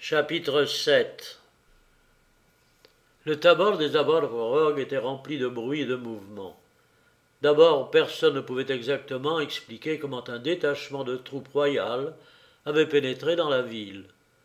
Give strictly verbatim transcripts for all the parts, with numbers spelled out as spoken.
Chapitre sept. Le tabor des Zaporog était rempli de bruit et de mouvement. D'abord, personne ne pouvait exactement expliquer comment un détachement de troupes royales avait pénétré dans la ville.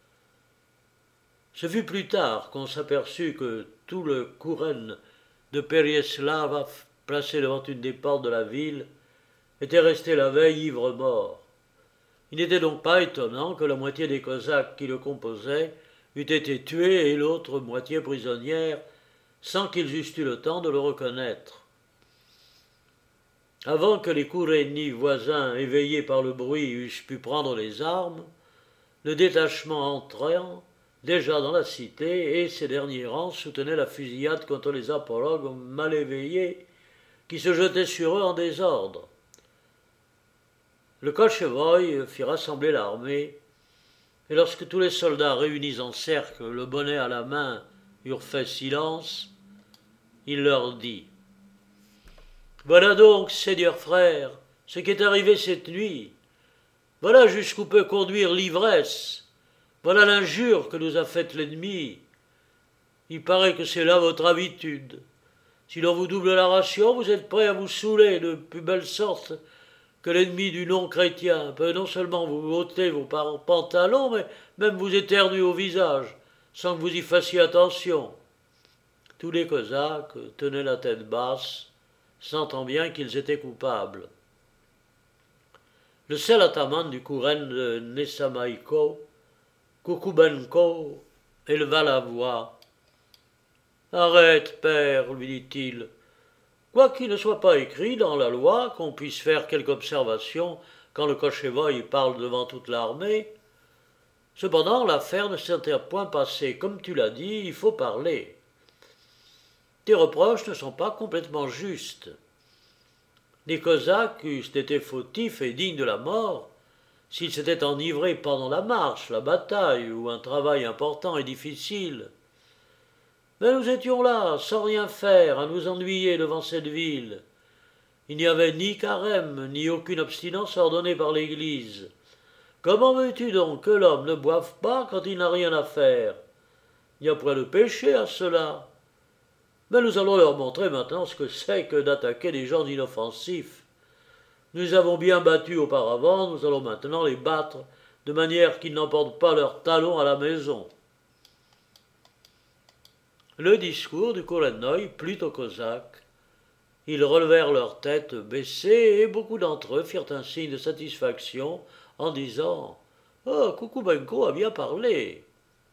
Ce fut plus tard qu'on s'aperçut que tout le kouren de Pereyaslav, placé devant une des portes de la ville, était resté la veille ivre-mort. Il n'était donc pas étonnant que la moitié des Cosaques qui le composaient eût été tuée et l'autre moitié prisonnière, sans qu'ils eussent eu le temps de le reconnaître. Avant que les Kourénis voisins, éveillés par le bruit, eussent pu prendre les armes, le détachement entrant déjà dans la cité, et ses derniers rangs soutenaient la fusillade contre les Zaporog mal éveillés qui se jetaient sur eux en désordre. Le Kochevoï fit rassembler l'armée, et lorsque tous les soldats réunis en cercle, le bonnet à la main, eurent fait silence, il leur dit « Voilà donc, seigneurs frères, ce qui est arrivé cette nuit. Voilà jusqu'où peut conduire l'ivresse. Voilà l'injure que nous a faite l'ennemi. Il paraît que c'est là votre habitude. Si l'on vous double la ration, vous êtes prêts à vous saouler de plus belle sorte que l'ennemi du non-chrétien peut non seulement vous ôter vos pantalons, mais même vous éternuer au visage, sans que vous y fassiez attention. » Tous les Cosaques tenaient la tête basse, sentant bien qu'ils étaient coupables. Le seul ataman du kouren de Nessamaïko, Kukubenko, éleva la voix. « Arrête, père, lui dit-il. Quoiqu'il ne soit pas écrit dans la loi qu'on puisse faire quelque observation quand le Kochevoï parle devant toute l'armée, cependant l'affaire ne s'était point passée. Comme tu l'as dit, il faut parler. Tes reproches ne sont pas complètement justes. Les Cosaques eussent été fautifs et dignes de la mort s'ils s'étaient enivrés pendant la marche, la bataille ou un travail important et difficile. Mais nous étions là, sans rien faire, à nous ennuyer devant cette ville. Il n'y avait ni carême, ni aucune abstinence ordonnée par l'Église. Comment veux-tu donc que l'homme ne boive pas quand il n'a rien à faire? Il n'y a point de péché à cela. Mais nous allons leur montrer maintenant ce que c'est que d'attaquer des gens inoffensifs. Nous les avons bien battus auparavant, nous allons maintenant les battre, de manière qu'ils n'emportent pas leurs talons à la maison. » Le discours du Kourennoï plut aux Cosaques. Ils relevèrent leurs têtes baissées et beaucoup d'entre eux firent un signe de satisfaction en disant « Oh, Kukubenko a bien parlé !»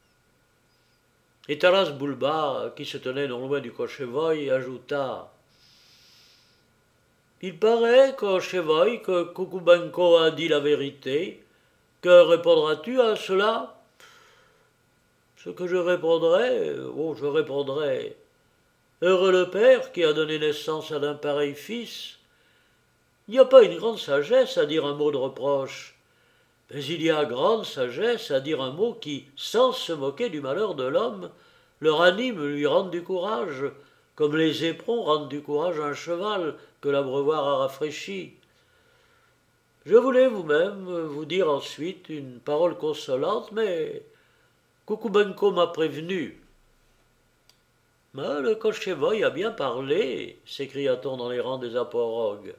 Et Taras Bulba, qui se tenait non loin du Kochevoï, ajouta « Il paraît, Kochevoï, que Kukubenko a dit la vérité. Que répondras-tu à cela ?» Ce que je répondrai, oh, je répondrai, heureux le père qui a donné naissance à d'un pareil fils. Il n'y a pas une grande sagesse à dire un mot de reproche, mais il y a grande sagesse à dire un mot qui, sans se moquer du malheur de l'homme, le ranime, lui rende du courage, comme les éperons rendent du courage à un cheval que l'abreuvoir a rafraîchi. Je voulais vous-même vous dire ensuite une parole consolante, mais Kukubenko m'a prévenu. « Mais le Kochevoï a bien parlé, s'écria-t-on dans les rangs des Zaporog.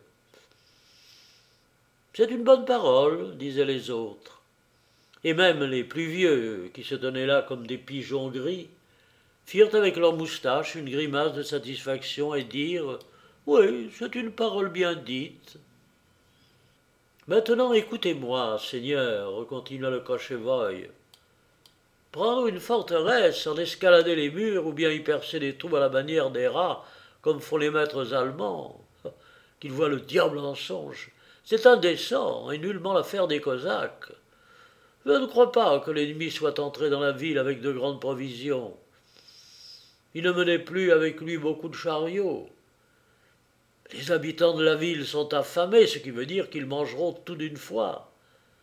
« C'est une bonne parole, disaient les autres. Et même les plus vieux, qui se tenaient là comme des pigeons gris, firent avec leurs moustaches une grimace de satisfaction et dirent « Oui, c'est une parole bien dite. » « Maintenant écoutez-moi, seigneur, continua le Kochevoï. Prendre une forteresse, en escalader les murs ou bien y percer des trous à la manière des rats, comme font les maîtres allemands, qu'ils voient le diable en songe, c'est indécent et nullement l'affaire des Cosaques. Je ne crois pas que l'ennemi soit entré dans la ville avec de grandes provisions. Il ne menait plus avec lui beaucoup de chariots. Les habitants de la ville sont affamés, ce qui veut dire qu'ils mangeront tout d'une fois.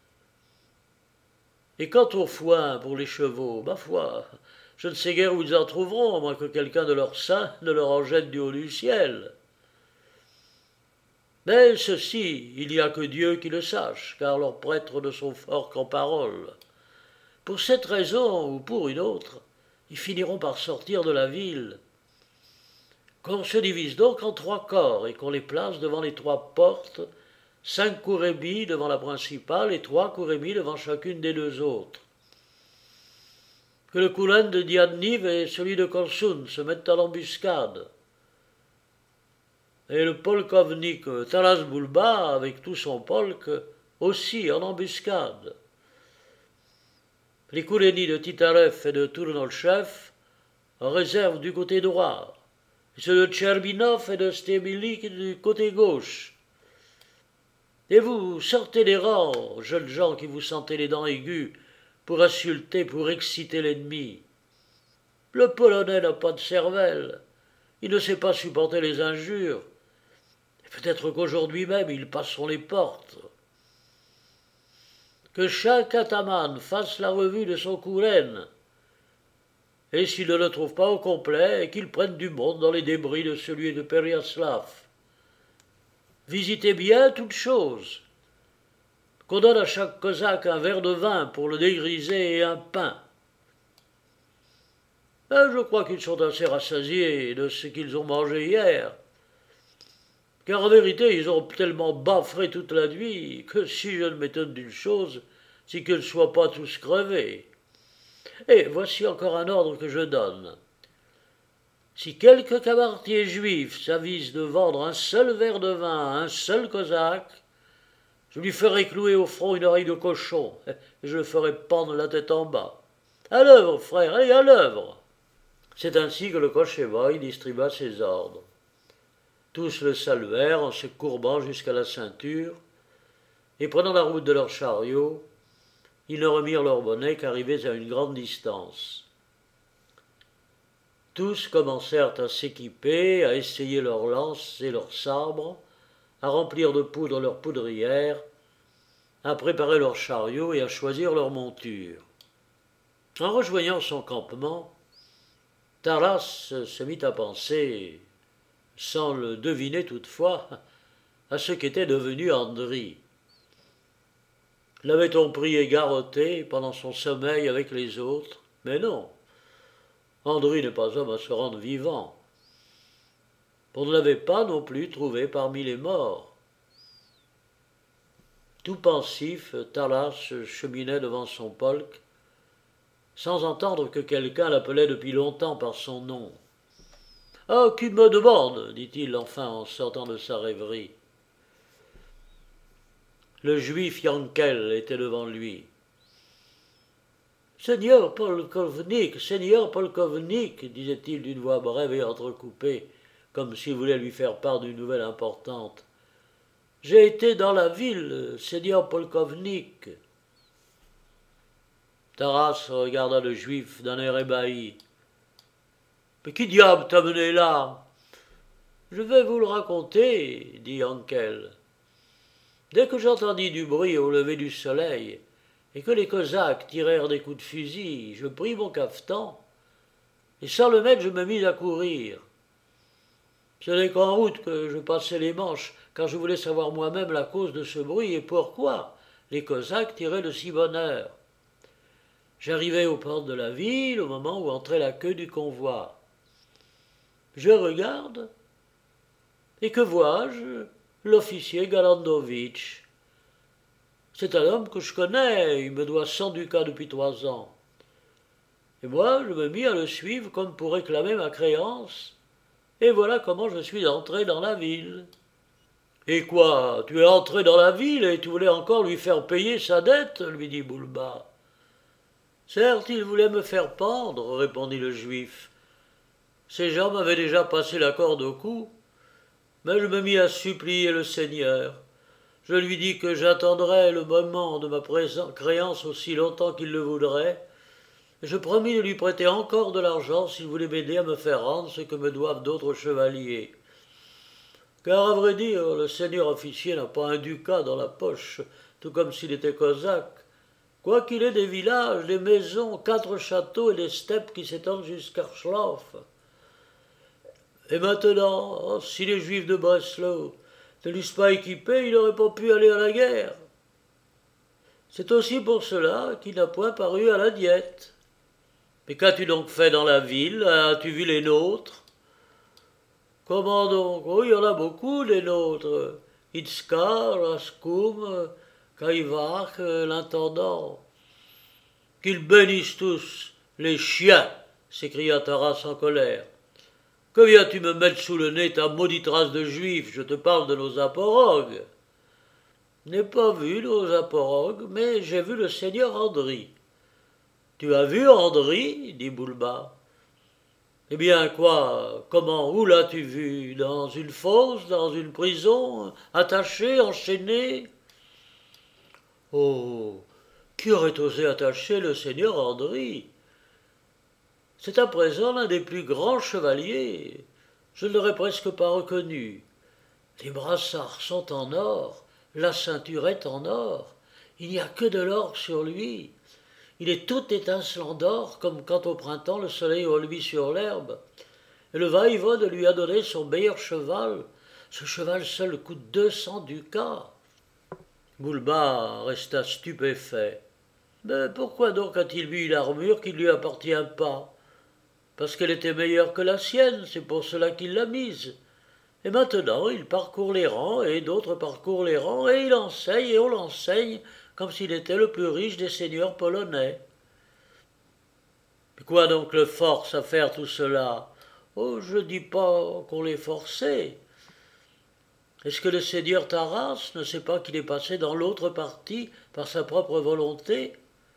Et quant au foin pour les chevaux, ma foi, je ne sais guère où ils en trouveront, à moins que quelqu'un de leurs saints ne leur en jette du haut du ciel. Mais ceci, il n'y a que Dieu qui le sache, car leurs prêtres ne sont forts qu'en parole. Pour cette raison ou pour une autre, ils finiront par sortir de la ville. Qu'on se divise donc en trois corps et qu'on les place devant les trois portes, cinq courébis devant la principale et trois courébis devant chacune des deux autres. Que le Koulen de Diadniv et celui de Korsun se mettent à l'embuscade. Et le polkovnik Taras Bulba, avec tout son polk, aussi en embuscade. Les Koulénis de Titarev et de Tournolchev en réserve du côté droit, et ceux de Tcherbinov et de Stemilik du côté gauche. Et vous sortez des rangs, jeunes gens qui vous sentez les dents aiguës, pour insulter, pour exciter l'ennemi. Le Polonais n'a pas de cervelle, il ne sait pas supporter les injures, et peut-être qu'aujourd'hui même ils passeront les portes. Que chaque ataman fasse la revue de son Koulen, et s'il ne le trouve pas au complet, qu'il prenne du monde dans les débris de celui de Periaslav. Visitez bien toutes choses. Qu'on donne à chaque cosaque un verre de vin pour le dégriser et un pain. Ben, je crois qu'ils sont assez rassasiés de ce qu'ils ont mangé hier. Car en vérité, ils ont tellement baffré toute la nuit que si je ne m'étonne d'une chose, c'est qu'ils ne soient pas tous crevés. Et voici encore un ordre que je donne. Si quelque cabaretier juif s'avise de vendre un seul verre de vin à un seul cosaque, je lui ferai clouer au front une oreille de cochon, et je le ferai pendre la tête en bas. À l'œuvre, frère, et à l'œuvre. C'est ainsi que le Kochevoï distribua ses ordres. Tous le saluèrent en se courbant jusqu'à la ceinture, et prenant la route de leur chariot, ils ne remirent leurs bonnets qu'arrivés à une grande distance. Tous commencèrent à s'équiper, à essayer leurs lances et leurs sabres, à remplir de poudre leurs poudrières, à préparer leurs chariots et à choisir leurs montures. En rejoignant son campement, Taras se mit à penser, sans le deviner toutefois, à ce qu'était devenu Andry. L'avait-on pris et garrotté pendant son sommeil avec les autres? Mais non, Andry n'est pas homme à se rendre vivant. On ne l'avait pas non plus trouvé parmi les morts. Tout pensif, Taras cheminait devant son polk, sans entendre que quelqu'un l'appelait depuis longtemps par son nom. « Ah, qui me demande » dit-il enfin en sortant de sa rêverie. Le juif Yankel était devant lui. « Seigneur polkovnik, Seigneur polkovnik » disait-il d'une voix brève et entrecoupée, comme s'il voulait lui faire part d'une nouvelle importante. « J'ai été dans la ville, Seigneur polkovnik. » Taras regarda le juif d'un air ébahi. « Mais qui diable t'a mené là ?»« Je vais vous le raconter, » dit Yankel. Dès que j'entendis du bruit au lever du soleil, et que les Cosaques tirèrent des coups de fusil, je pris mon cafetan, et sans le mettre, je me mis à courir. Ce n'est qu'en route que je passai les manches, car je voulais savoir moi-même la cause de ce bruit et pourquoi les Cosaques tiraient de si bonne heure. J'arrivai aux portes de la ville au moment où entrait la queue du convoi. Je regarde, et que vois-je? L'officier Galandovitch. C'est un homme que je connais, il me doit cent ducats depuis trois ans. Et moi, je me mis à le suivre comme pour réclamer ma créance, et voilà comment je suis entré dans la ville. « Et quoi, tu es entré dans la ville et tu voulais encore lui faire payer sa dette ?» lui dit Bulba. « Certes, il voulait me faire pendre, » répondit le juif. Ces gens m'avaient déjà passé la corde au cou, mais je me mis à supplier le Seigneur. Je lui dis que j'attendrais le moment de ma créance aussi longtemps qu'il le voudrait, et je promis de lui prêter encore de l'argent s'il voulait m'aider à me faire rendre ce que me doivent d'autres chevaliers. Car à vrai dire, le seigneur officier n'a pas un ducat dans la poche, tout comme s'il était cosaque, quoiqu'il ait des villages, des maisons, quatre châteaux et des steppes qui s'étendent jusqu'à Rchlov. Et maintenant, si les Juifs de Breslau ne l'eussent pas équipé, il n'aurait pas pu aller à la guerre. C'est aussi pour cela qu'il n'a point paru à la diète. Mais qu'as-tu donc fait dans la ville? As-tu vu les nôtres? Comment donc? Oh, il y en a beaucoup, les nôtres. Itzkar, Ascoum, Caïvac, l'intendant. Qu'ils bénissent tous, les chiens, s'écria Taras en colère. Que viens-tu me mettre sous le nez ta maudite race de juifs? Je te parle de nos aporogues. Je n'ai pas vu nos aporogues, mais j'ai vu le seigneur Andry. Tu as vu Andry? Dit Boulba. Eh bien, quoi? Comment? Où l'as-tu vu? Dans une fosse? Dans une prison? Attaché? Enchaîné? Oh! Qui aurait osé attacher le seigneur Andry? C'est à présent l'un des plus grands chevaliers. Je ne l'aurais presque pas reconnu. Les brassards sont en or, la ceinture est en or. Il n'y a que de l'or sur lui. Il est tout étincelant d'or, comme quand au printemps le soleil reluit sur l'herbe. Et le vaïvode lui a donné son meilleur cheval. Ce cheval seul coûte deux cents ducats. Boulba resta stupéfait. Mais pourquoi donc a-t-il mis une armure qui ne lui appartient pas? Parce qu'elle était meilleure que la sienne, c'est pour cela qu'il l'a mise. Et maintenant, il parcourt les rangs, et d'autres parcourent les rangs, et il enseigne, et on l'enseigne, comme s'il était le plus riche des seigneurs polonais. Mais quoi donc le force à faire tout cela? Oh, je ne dis pas qu'on l'ait forcé. Est-ce que le seigneur Taras ne sait pas qu'il est passé dans l'autre partie par sa propre volonté?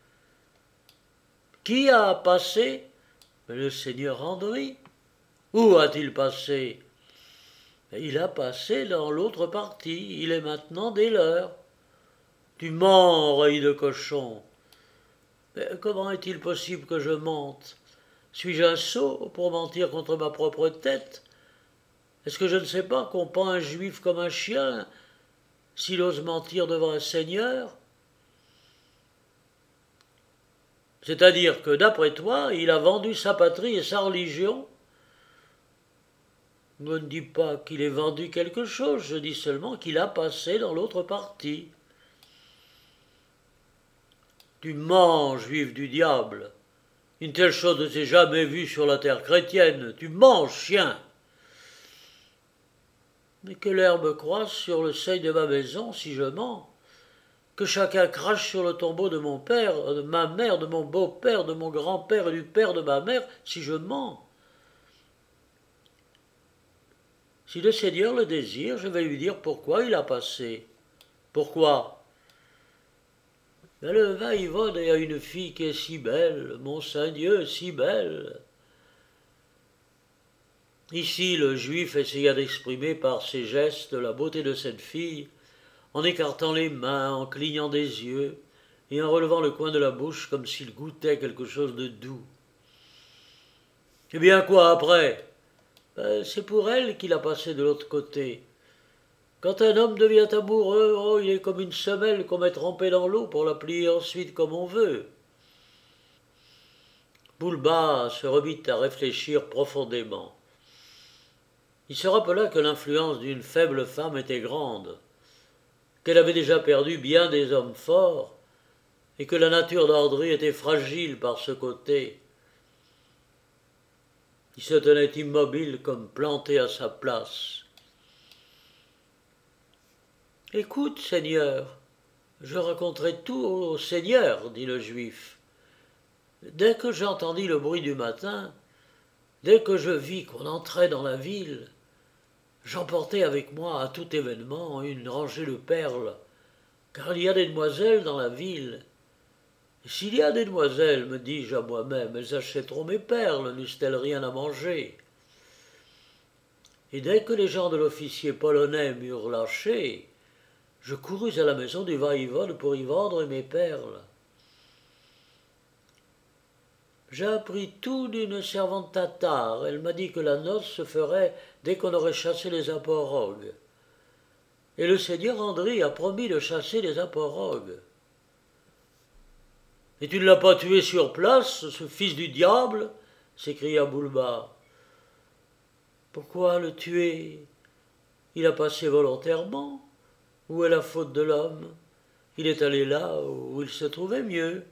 Qui a passé? Le seigneur Andry. Où a-t-il passé? Il a passé dans l'autre partie. Il est maintenant des leurs. Tu mens, oreille de cochon. Mais comment est-il possible que je mente? Suis-je un sot pour mentir contre ma propre tête? Est-ce que je ne sais pas qu'on pend un juif comme un chien s'il ose mentir devant un seigneur? C'est-à-dire que, d'après toi, il a vendu sa patrie et sa religion? Je ne dis pas qu'il ait vendu quelque chose, je dis seulement qu'il a passé dans l'autre partie. Tu mens, juif du diable. Une telle chose ne s'est jamais vue sur la terre chrétienne. Tu mens, chien. Mais que l'herbe croisse sur le seuil de ma maison si je mens. Que chacun crache sur le tombeau de mon père, de ma mère, de mon beau-père, de mon grand-père et du père de ma mère, si je mens. Si le Seigneur le désire, je vais lui dire pourquoi il a passé. Pourquoi? Mais le vaïvode a une fille qui est si belle, mon Saint-Dieu, si belle. Ici, le juif essaya d'exprimer par ses gestes la beauté de cette fille, en écartant les mains, en clignant des yeux, et en relevant le coin de la bouche comme s'il goûtait quelque chose de doux. Eh bien quoi après? Ben, c'est pour elle qu'il a passé de l'autre côté. Quand un homme devient amoureux, oh, il est comme une semelle qu'on met trempée dans l'eau pour la plier ensuite comme on veut. Boulba se remit à réfléchir profondément. Il se rappela que l'influence d'une faible femme était grande, qu'elle avait déjà perdu bien des hommes forts, et que la nature d'Andry était fragile par ce côté. Il se tenait immobile comme planté à sa place. « Écoute, Seigneur, je raconterai tout au Seigneur, dit le Juif. Dès que j'entendis le bruit du matin, dès que je vis qu'on entrait dans la ville, j'emportai avec moi à tout événement une rangée de perles, car il y a des demoiselles dans la ville. Et s'il y a des demoiselles, me dis-je à moi-même, elles achèteront mes perles, n'eussent-elles rien à manger. Et dès que les gens de l'officier polonais m'eurent lâché, je courus à la maison du vaïvode pour y vendre mes perles. J'ai appris tout d'une servante tatare. Elle m'a dit que la noce se ferait dès qu'on aurait chassé les aporogues. Et le seigneur Andry a promis de chasser les aporogues. « Et tu ne l'as pas tué sur place, ce fils du diable ?» s'écria Boulba. « Pourquoi le tuer? Il a passé volontairement. Où est la faute de l'homme? il est allé là où il se trouvait mieux.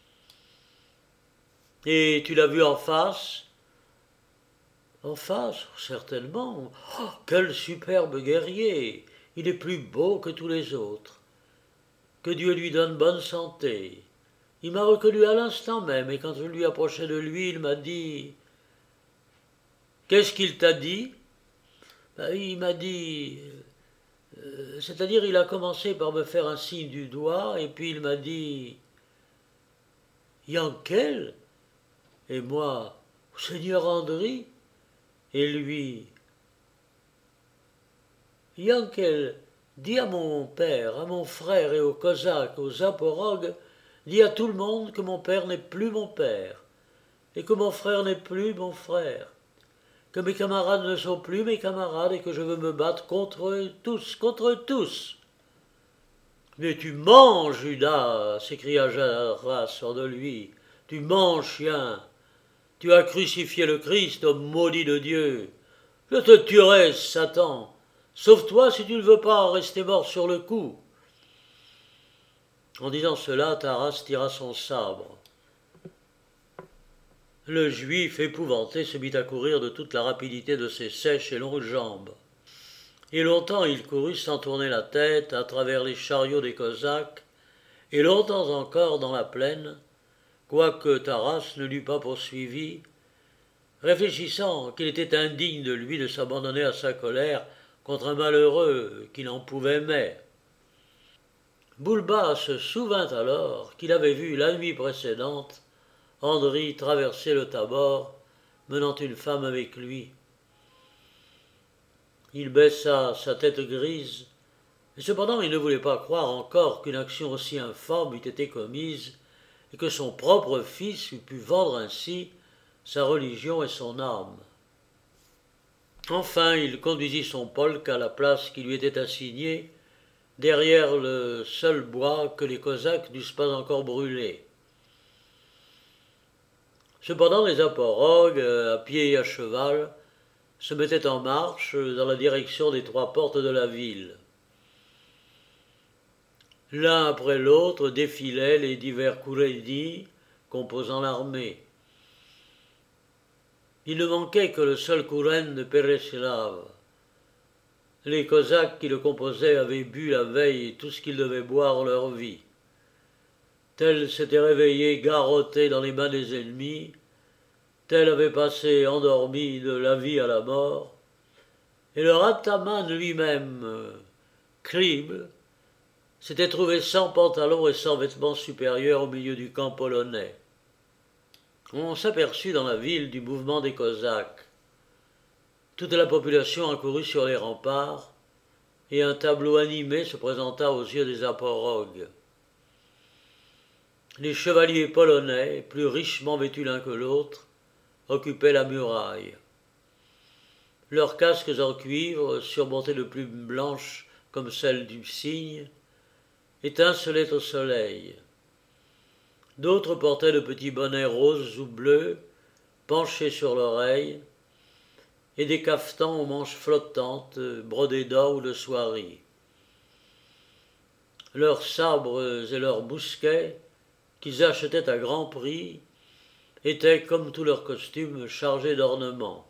Et tu l'as vu en face? En face, certainement. Oh, quel superbe guerrier! Il est plus beau que tous les autres. Que Dieu lui donne bonne santé. Il m'a reconnu à l'instant même, et quand je lui approchais de lui, il m'a dit... Qu'est-ce qu'il t'a dit? Ben, il m'a dit... Euh, c'est-à-dire, il a commencé par me faire un signe du doigt, et puis il m'a dit... Yankel? Et moi, Seigneur Andry? Et lui... Yankel, dis à mon père, à mon frère et aux Cosaques, aux Zaporogues, dis à tout le monde que mon père n'est plus mon père, et que mon frère n'est plus mon frère, que mes camarades ne sont plus mes camarades et que je veux me battre contre eux tous, contre eux tous. Mais tu mens, Judas, s'écria Jaras hors de lui, tu mens, chien, tu as crucifié le Christ, homme maudit de Dieu. Je te tuerai, Satan. Sauve-toi si tu ne veux pas rester mort sur le coup. En disant cela, Taras tira son sabre. Le Juif, épouvanté, se mit à courir de toute la rapidité de ses sèches et longues jambes. Et longtemps il courut sans tourner la tête à travers les chariots des Cosaques, et longtemps encore dans la plaine, quoique Taras ne l'eût pas poursuivi, réfléchissant qu'il était indigne de lui de s'abandonner à sa colère contre un malheureux qui n'en pouvait mais. Boulba se souvint alors qu'il avait vu la nuit précédente Andry traverser le Tabor, menant une femme avec lui. Il baissa sa tête grise, et cependant il ne voulait pas croire encore qu'une action aussi infâme eût été commise, et que son propre fils eût pu vendre ainsi sa religion et son âme. Enfin, il conduisit son polk à la place qui lui était assignée, derrière le seul bois que les Cosaques n'eussent pas encore brûlé. Cependant, les Zaporogues, à pied et à cheval, se mettaient en marche dans la direction des trois portes de la ville. L'un après l'autre défilaient les divers Kourédis composant l'armée. Il ne manquait que le seul Kouren de Pereslav. Les Cosaques qui le composaient avaient bu la veille tout ce qu'ils devaient boire en leur vie. Tels s'étaient réveillés garrottés dans les mains des ennemis, tels avaient passé endormis de la vie à la mort, et leur ataman lui-même, Krible, s'était trouvé sans pantalon et sans vêtements supérieurs au milieu du camp polonais. On s'aperçut dans la ville du mouvement des Cosaques. Toute la population accourut sur les remparts, et un tableau animé se présenta aux yeux des Zaporogues. Les chevaliers polonais, plus richement vêtus l'un que l'autre, occupaient la muraille. Leurs casques en cuivre, surmontés de plumes blanches comme celles du cygne, étincelaient au soleil. D'autres portaient de petits bonnets roses ou bleus, penchés sur l'oreille, et des cafetans aux manches flottantes, brodés d'or ou de soieries. Leurs sabres et leurs mousquets, qu'ils achetaient à grand prix, étaient, comme tous leurs costumes, chargés d'ornements.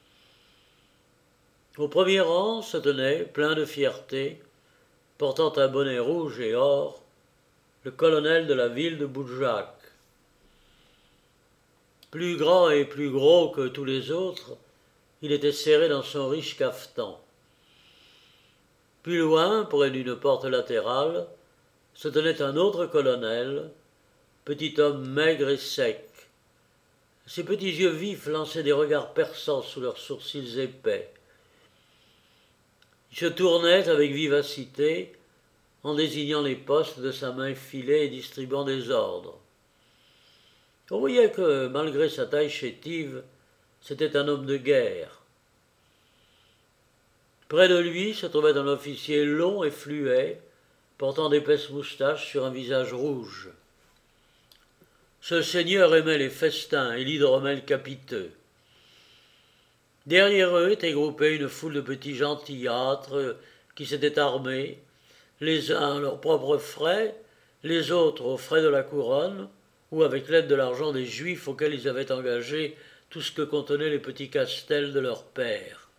Au premier rang se tenait, plein de fierté, portant un bonnet rouge et or, le colonel de la ville de Boudjak. Plus grand et plus gros que tous les autres, il était serré dans son riche cafetan. Plus loin, près d'une porte latérale, se tenait un autre colonel, petit homme maigre et sec. Ses petits yeux vifs lançaient des regards perçants sous leurs sourcils épais. Il se tournait avec vivacité, en désignant les postes de sa main effilée et distribuant des ordres. On voyait que, malgré sa taille chétive, c'était un homme de guerre. Près de lui se trouvait un officier long et fluet, portant d'épaisses moustaches sur un visage rouge. Ce seigneur aimait les festins et l'hydromel capiteux. Derrière eux était groupée une foule de petits gentillâtres qui s'étaient armés, les uns à leurs propres frais, les autres aux frais de la couronne, ou avec l'aide de l'argent des Juifs auxquels ils avaient engagé tout ce que contenaient les petits castels de leur père.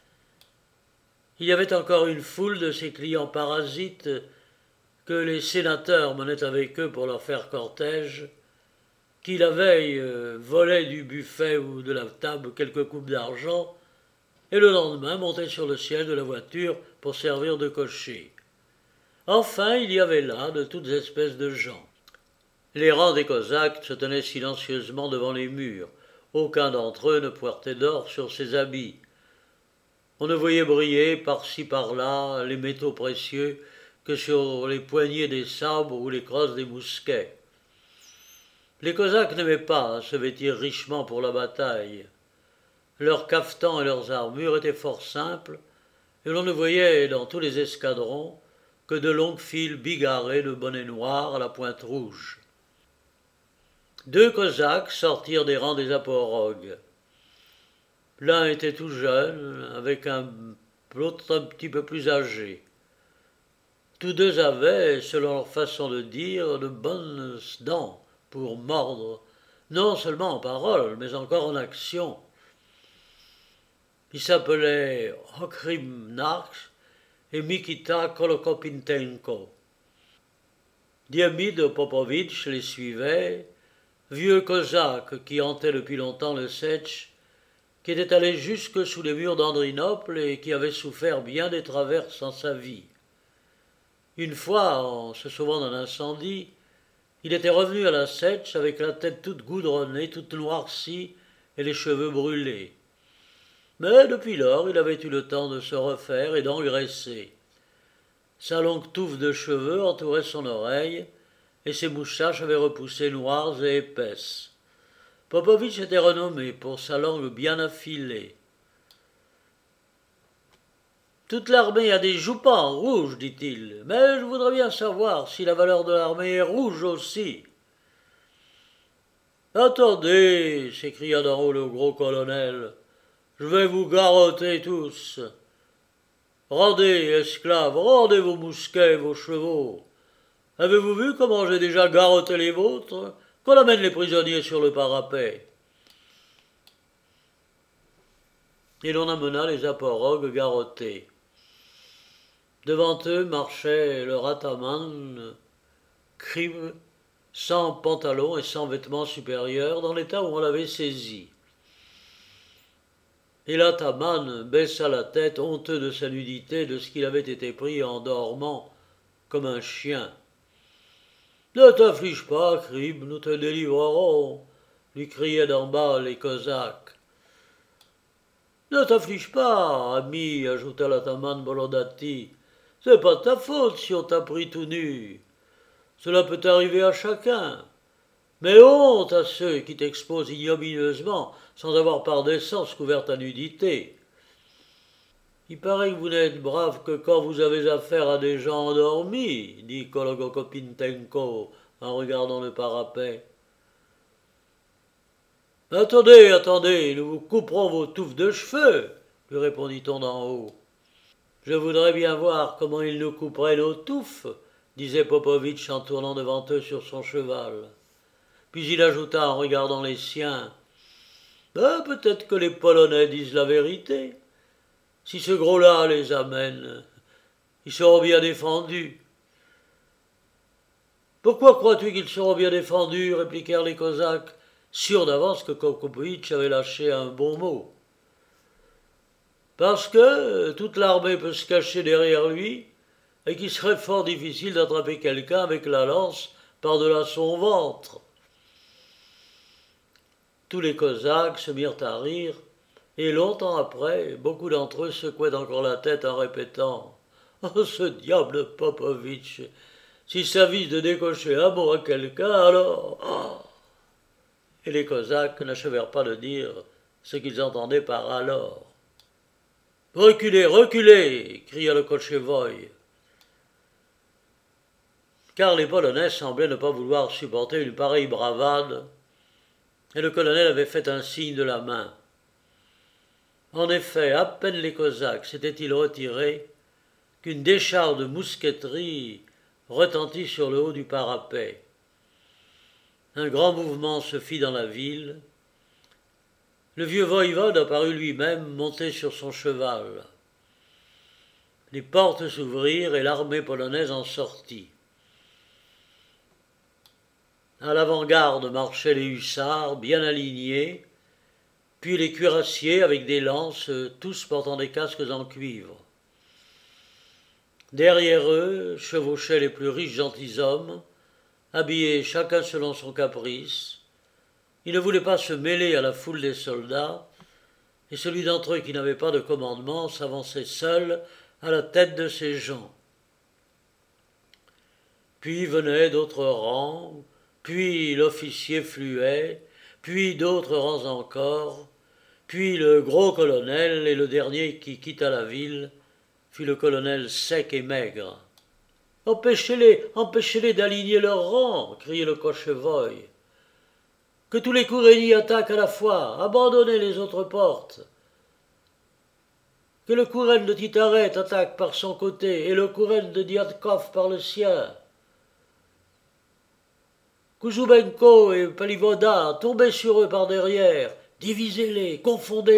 Il y avait encore une foule de ces clients parasites que les sénateurs menaient avec eux pour leur faire cortège, qui la veille euh, volaient du buffet ou de la table quelques coupes d'argent, et le lendemain montaient sur le siège de la voiture pour servir de cocher. Enfin, il y avait là de toutes espèces de gens. Les rangs des Cosaques se tenaient silencieusement devant les murs. Aucun d'entre eux ne portait d'or sur ses habits. On ne voyait briller par-ci par-là les métaux précieux que sur les poignées des sabres ou les crosses des mousquets. Les Cosaques n'aimaient pas se vêtir richement pour la bataille. Leurs cafetans et leurs armures étaient fort simples, et l'on ne voyait dans tous les escadrons que de longues files bigarrées de bonnets noirs à la pointe rouge. Deux Cosaques sortirent des rangs des Zaporogues. L'un était tout jeune, avec un l'autre un petit peu plus âgé. Tous deux avaient, selon leur façon de dire, de bonnes dents pour mordre, non seulement en parole, mais encore en action. Ils s'appelaient Okhrim Narks et Mikita Kolokopintenko. Diamide Popovitch les suivait, vieux cosaque qui hantait depuis longtemps le Setch, qui était allé jusque sous les murs d'Andrinople et qui avait souffert bien des traverses en sa vie. Une fois, en se sauvant d'un incendie, il était revenu à la Setch avec la tête toute goudronnée, toute noircie et les cheveux brûlés. Mais depuis lors, il avait eu le temps de se refaire et d'engraisser. Sa longue touffe de cheveux entourait son oreille, et ses moustaches avaient repoussé noires et épaisses. Popovitch était renommé pour sa langue bien affilée. « Toute l'armée a des joupans rouges, dit-il, mais je voudrais bien savoir si la valeur de l'armée est rouge aussi. »« Attendez, s'écria d'en haut le gros colonel, je vais vous garrotter tous. Rendez, esclaves, rendez vos mousquets et vos chevaux. Avez-vous vu comment j'ai déjà garrotté les vôtres ? Qu'on amène les prisonniers sur le parapet. » Et l'on amena les Zaporogues garrottés. Devant eux marchait le rataman, Krib, sans pantalon et sans vêtements supérieurs, dans l'état où on l'avait saisi. Et l'ataman baissa la tête, honteux de sa nudité, de ce qu'il avait été pris en dormant comme un chien. « Ne t'afflige pas, Krib, nous te délivrerons, lui criaient d'en bas les Cosaques. « Ne t'afflige pas, ami, ajouta l'ataman Bolodati. C'est pas ta faute si on t'a pris tout nu. Cela peut arriver à chacun. Mais honte à ceux qui t'exposent ignominieusement sans avoir par décence couvert ta nudité. Il paraît que vous n'êtes brave que quand vous avez affaire à des gens endormis, dit Kologokopintenko en regardant le parapet. Attendez, attendez, nous vous couperons vos touffes de cheveux, lui répondit-on d'en haut. Je voudrais bien voir comment ils nous couperaient nos touffes, disait Popovitch en tournant devant eux sur son cheval. Puis il ajouta en regardant les siens. Ben, peut-être que les Polonais disent la vérité. Si ce gros-là les amène, ils seront bien défendus. Pourquoi crois-tu qu'ils seront bien défendus, répliquèrent les Cosaques, sûrs d'avance que Popovitch avait lâché un bon mot. Parce que toute l'armée peut se cacher derrière lui, et qu'il serait fort difficile d'attraper quelqu'un avec la lance par-delà son ventre. Tous les Cosaques se mirent à rire, et longtemps après, beaucoup d'entre eux secouaient encore la tête en répétant « Oh, ce diable de Popovitch, s'il s'avise de décocher un mot à quelqu'un, alors... Oh » Et les Cosaques n'achevèrent pas de dire ce qu'ils entendaient par « alors ». « Reculez, reculez » cria le Kotchevoï. Car les Polonais semblaient ne pas vouloir supporter une pareille bravade, et le colonel avait fait un signe de la main. En effet, à peine les Cosaques s'étaient-ils retirés qu'une décharge de mousqueterie retentit sur le haut du parapet. Un grand mouvement se fit dans la ville. Le vieux voïvode apparut lui-même monté sur son cheval. Les portes s'ouvrirent et l'armée polonaise en sortit. À l'avant-garde marchaient les hussards, bien alignés, puis les cuirassiers avec des lances, tous portant des casques en cuivre. Derrière eux chevauchaient les plus riches gentilshommes, habillés chacun selon son caprice. Ils ne voulaient pas se mêler à la foule des soldats, et celui d'entre eux qui n'avait pas de commandement s'avançait seul à la tête de ses gens. Puis venaient d'autres rangs, puis l'officier fluait, puis d'autres rangs encore, puis le gros colonel, et le dernier qui quitta la ville fut le colonel sec et maigre. « Empêchez-les, empêchez-les d'aligner leurs rangs !» criait le cochevoy. « Que tous les Kourénis attaquent à la fois, abandonnez les autres portes. Que le Kouren de Titaret attaque par son côté et le Kouren de Diatkov par le sien. Kouzoubenko et Palivoda, tombez sur eux par derrière, divisez-les, confondez-les. »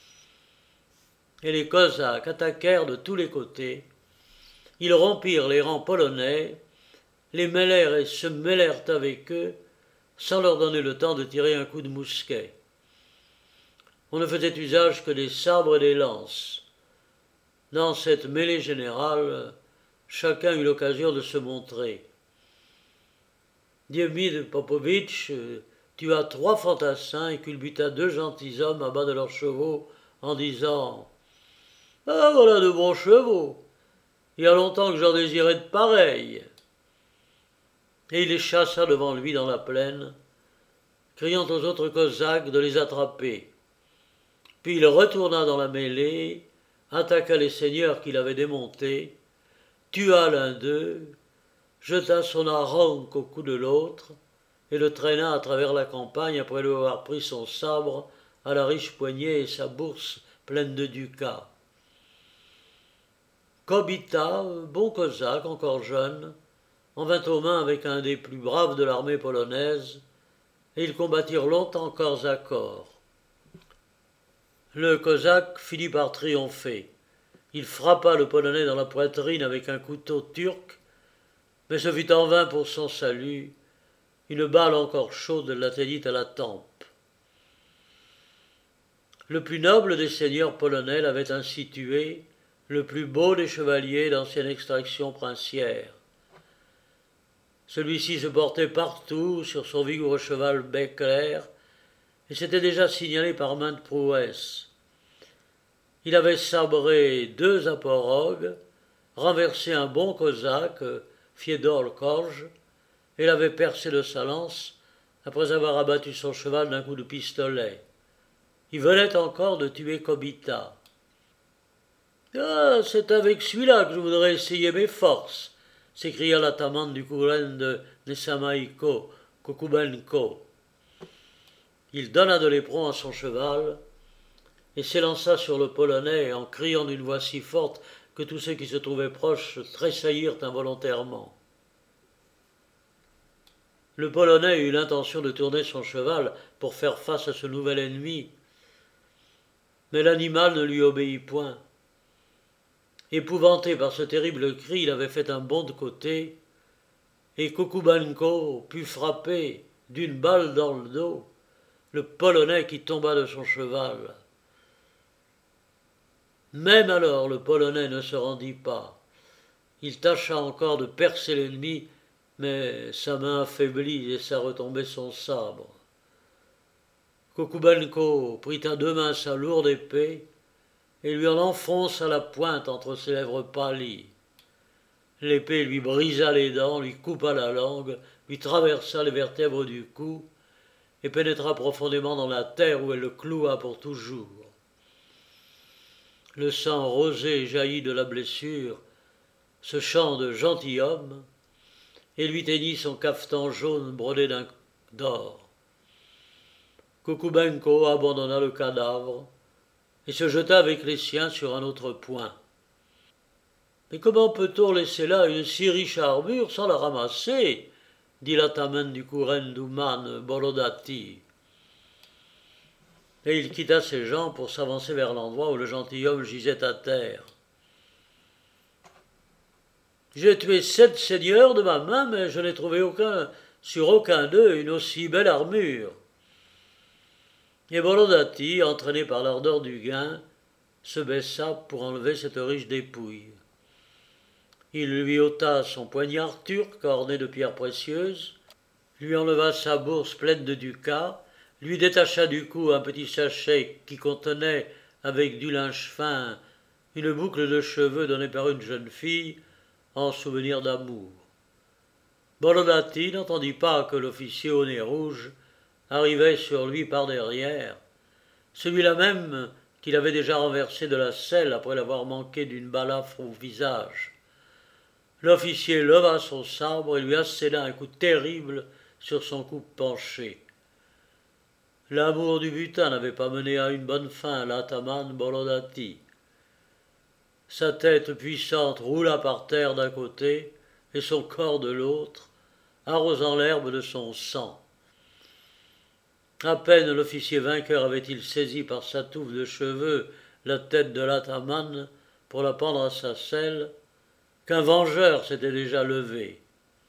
Et les Cosaques attaquèrent de tous les côtés. Ils rompirent les rangs polonais, les mêlèrent et se mêlèrent avec eux, sans leur donner le temps de tirer un coup de mousquet. On ne faisait usage que des sabres et des lances. Dans cette mêlée générale, chacun eut l'occasion de se montrer. Diemid Popovitch tua trois fantassins et culbuta deux gentilshommes à bas de leurs chevaux en disant « Ah, voilà de bons chevaux! Il y a longtemps que j'en désirais de pareils !» Et il les chassa devant lui dans la plaine, criant aux autres Cosaques de les attraper. Puis il retourna dans la mêlée, attaqua les seigneurs qu'il avait démontés, tua l'un d'eux, jeta son harangue au cou de l'autre et le traîna à travers la campagne après lui avoir pris son sabre à la riche poignée et sa bourse pleine de ducats. Kobita, bon cosaque, encore jeune, en vint aux mains avec un des plus braves de l'armée polonaise, et ils combattirent longtemps corps à corps. Le cosaque finit par triompher. Il frappa le Polonais dans la poitrine avec un couteau turc, mais ce fut en vain pour son salut. Une balle encore chaude l'atteignit à la tempe. Le plus noble des seigneurs polonais l'avait ainsi tué, le plus beau des chevaliers d'ancienne extraction princière. Celui-ci se portait partout sur son vigoureux cheval bec clair et s'était déjà signalé par maintes prouesses. Il avait sabré deux aporogues, renversé un bon cosaque, Fiedor Korj, et l'avait percé de sa lance après avoir abattu son cheval d'un coup de pistolet. Il venait encore de tuer Kobita. « Ah, c'est avec celui-là que je voudrais essayer mes forces !» s'écria l'atamante du Kouren de Nesamaïko, Kokubenko. Il donna de l'éperon à son cheval et s'élança sur le Polonais en criant d'une voix si forte que tous ceux qui se trouvaient proches tressaillirent involontairement. Le Polonais eut l'intention de tourner son cheval pour faire face à ce nouvel ennemi, mais l'animal ne lui obéit point. Épouvanté par ce terrible cri, il avait fait un bond de côté, et Kokubenko put frapper d'une balle dans le dos le Polonais qui tomba de son cheval. Même alors le Polonais ne se rendit pas. Il tâcha encore de percer l'ennemi, mais sa main affaiblit laissa retomber son sabre. Kokubenko prit à deux mains sa lourde épée et lui en enfonça la pointe entre ses lèvres pâlies. L'épée lui brisa les dents, lui coupa la langue, lui traversa les vertèbres du cou et pénétra profondément dans la terre où elle le cloua pour toujours. Le sang rosé jaillit de la blessure, ce chant de gentilhomme, et lui teignit son cafetan jaune brodé d'or. Kokubenko abandonna le cadavre et se jeta avec les siens sur un autre point. Mais comment peut-on laisser là une si riche armure sans la ramasser dit l'ataman du Kouren d'Ouman, Bolodati. Et il quitta ses gens pour s'avancer vers l'endroit où le gentilhomme gisait à terre. J'ai tué sept seigneurs de ma main, mais je n'ai trouvé aucun, sur aucun d'eux une aussi belle armure. Et Bolodati, entraîné par l'ardeur du gain, se baissa pour enlever cette riche dépouille. Il lui ôta son poignard turc orné de pierres précieuses, lui enleva sa bourse pleine de ducats, lui détacha du cou un petit sachet qui contenait, avec du linge fin, une boucle de cheveux donnée par une jeune fille en souvenir d'amour. Bolodati n'entendit pas que l'officier au nez rouge arrivait sur lui par derrière, celui-là même qu'il avait déjà renversé de la selle après l'avoir manqué d'une balafre au visage. L'officier leva son sabre et lui asséna un coup terrible sur son cou penché. L'amour du butin n'avait pas mené à une bonne fin l'ataman Bolodati. Sa tête puissante roula par terre d'un côté et son corps de l'autre, arrosant l'herbe de son sang. À peine l'officier vainqueur avait-il saisi par sa touffe de cheveux la tête de l'ataman pour la pendre à sa selle, qu'un vengeur s'était déjà levé.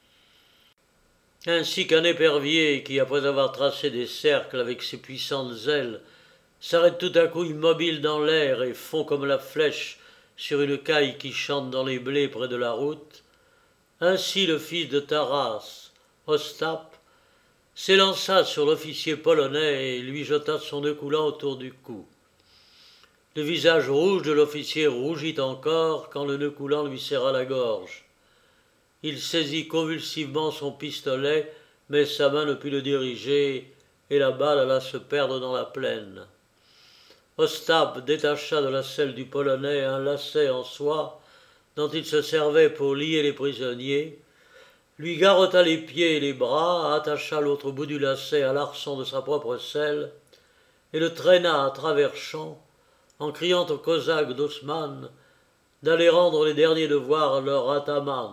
Ainsi qu'un épervier qui, après avoir tracé des cercles avec ses puissantes ailes, s'arrête tout à coup immobile dans l'air et fond comme la flèche sur une caille qui chante dans les blés près de la route, ainsi le fils de Taras, Ostap, s'élança sur l'officier polonais et lui jeta son nœud coulant autour du cou. Le visage rouge de l'officier rougit encore quand le nœud coulant lui serra la gorge. Il saisit convulsivement son pistolet, mais sa main ne put le diriger, et la balle alla se perdre dans la plaine. Ostap détacha de la selle du Polonais un lacet en soie dont il se servait pour lier les prisonniers, lui garrotta les pieds et les bras, attacha l'autre bout du lacet à l'arçon de sa propre selle, et le traîna à travers champs, en criant aux Cosaques d'Osman d'aller rendre les derniers devoirs à leur ataman.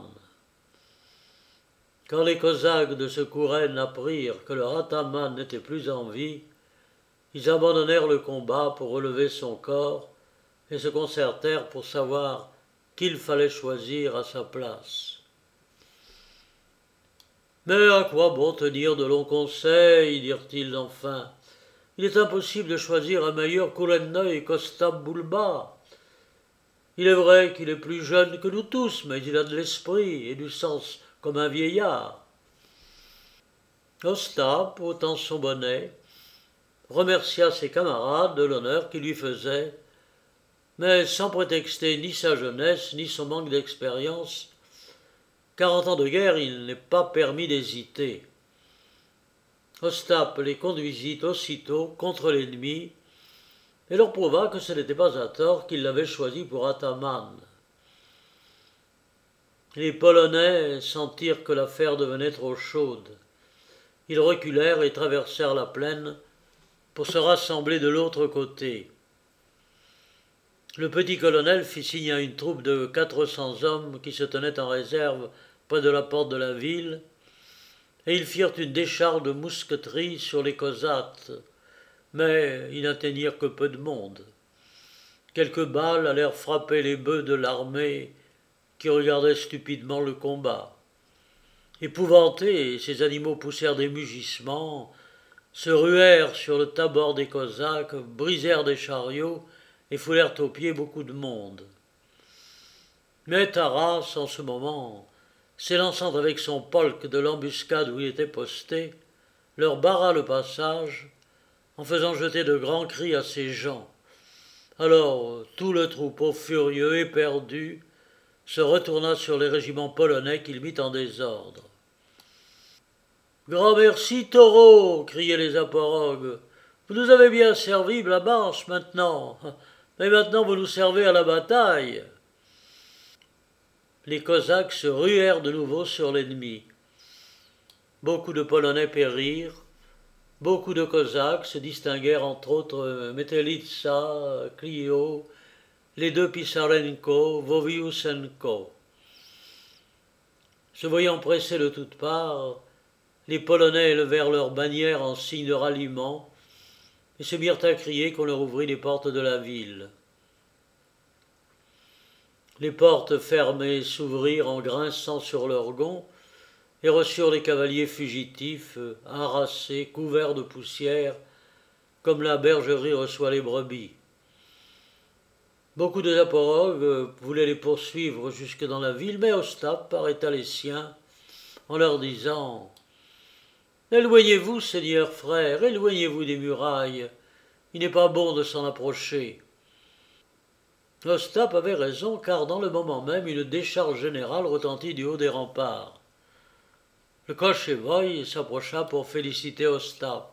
Quand les Cosaques de ce Kouren apprirent que leur ataman n'était plus en vie, ils abandonnèrent le combat pour relever son corps et se concertèrent pour savoir qu'il fallait choisir à sa place. Mais à quoi bon tenir de longs conseils, dirent-ils enfin. Il est impossible de choisir un meilleur Kourennoï qu'Ostap Boulba. Il est vrai qu'il est plus jeune que nous tous, mais il a de l'esprit et du sens comme un vieillard. Ostap, ôtant son bonnet, remercia ses camarades de l'honneur qu'ils lui faisaient, mais sans prétexter ni sa jeunesse ni son manque d'expérience, car en temps de guerre il n'est pas permis d'hésiter. Ostap les conduisit aussitôt contre l'ennemi et leur prouva que ce n'était pas à tort qu'il l'avait choisi pour ataman. Les Polonais sentirent que l'affaire devenait trop chaude. Ils reculèrent et traversèrent la plaine pour se rassembler de l'autre côté. Le petit colonel fit signe à une troupe de quatre cents hommes qui se tenaient en réserve près de la porte de la ville, et ils firent une décharge de mousqueterie sur les Cosaques, mais ils n'atteignirent que peu de monde. Quelques balles allèrent frapper les bœufs de l'armée qui regardaient stupidement le combat. Épouvantés, ces animaux poussèrent des mugissements, se ruèrent sur le tabord des Cosaques, brisèrent des chariots et foulèrent aux pieds beaucoup de monde. Mais Taras, en ce moment, s'élançant avec son polk de l'embuscade où il était posté, leur barra le passage en faisant jeter de grands cris à ses gens. Alors tout le troupeau, furieux, éperdu, se retourna sur les régiments polonais qu'il mit en désordre. « Grand merci, taureau !» criaient les aporogues. « Vous nous avez bien servi la marche maintenant, mais maintenant vous nous servez à la bataille. » Les Cosaques se ruèrent de nouveau sur l'ennemi. Beaucoup de Polonais périrent, beaucoup de Cosaques se distinguèrent, entre autres Metelitsa, Clio les deux Pisarenko, Voviusenko. Se voyant pressés de toutes parts, les Polonais élevèrent leurs bannières en signe de ralliement et se mirent à crier qu'on leur ouvrit les portes de la ville. Les portes fermées s'ouvrirent en grinçant sur leurs gonds et reçurent les cavaliers fugitifs, harassés, couverts de poussière, comme la bergerie reçoit les brebis. Beaucoup de Zaporogues voulaient les poursuivre jusque dans la ville, mais Ostap arrêta les siens en leur disant « Éloignez-vous, seigneurs frères, éloignez-vous des murailles, il n'est pas bon de s'en approcher. » Ostap avait raison, car dans le moment même, une décharge générale retentit du haut des remparts. Le Kochevoï s'approcha pour féliciter Ostap.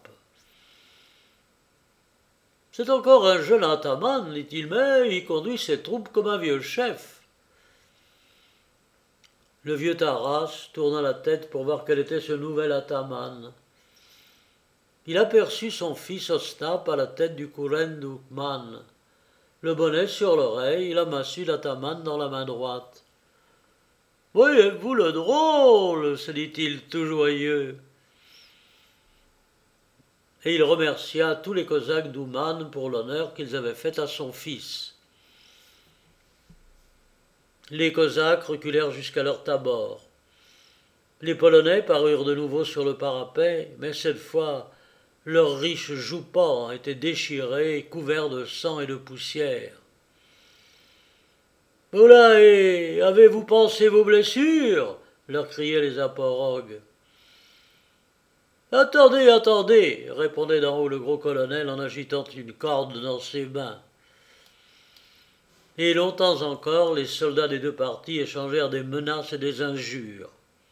« C'est encore un jeune ataman, dit-il, mais il conduit ses troupes comme un vieux chef. » Le vieux Taras tourna la tête pour voir quel était ce nouvel ataman. Il aperçut son fils Ostap à la tête du Kouren d'Oukman, le bonnet sur l'oreille, la massue d'ataman dans la main droite. « Voyez-vous le drôle, se dit-il tout joyeux. Et il remercia tous les Cosaques d'Ouman pour l'honneur qu'ils avaient fait à son fils. Les Cosaques reculèrent jusqu'à leur tabord. Les Polonais parurent de nouveau sur le parapet, mais cette fois, leurs riches joupans étaient déchirés, couverts de sang et de poussière. « Oulaé, avez-vous pansé vos blessures ?» leur criaient les Zaporogues. « Attendez, attendez !» répondait d'en haut le gros colonel en agitant une corde dans ses mains. Et longtemps encore, les soldats des deux parties échangèrent des menaces et des injures.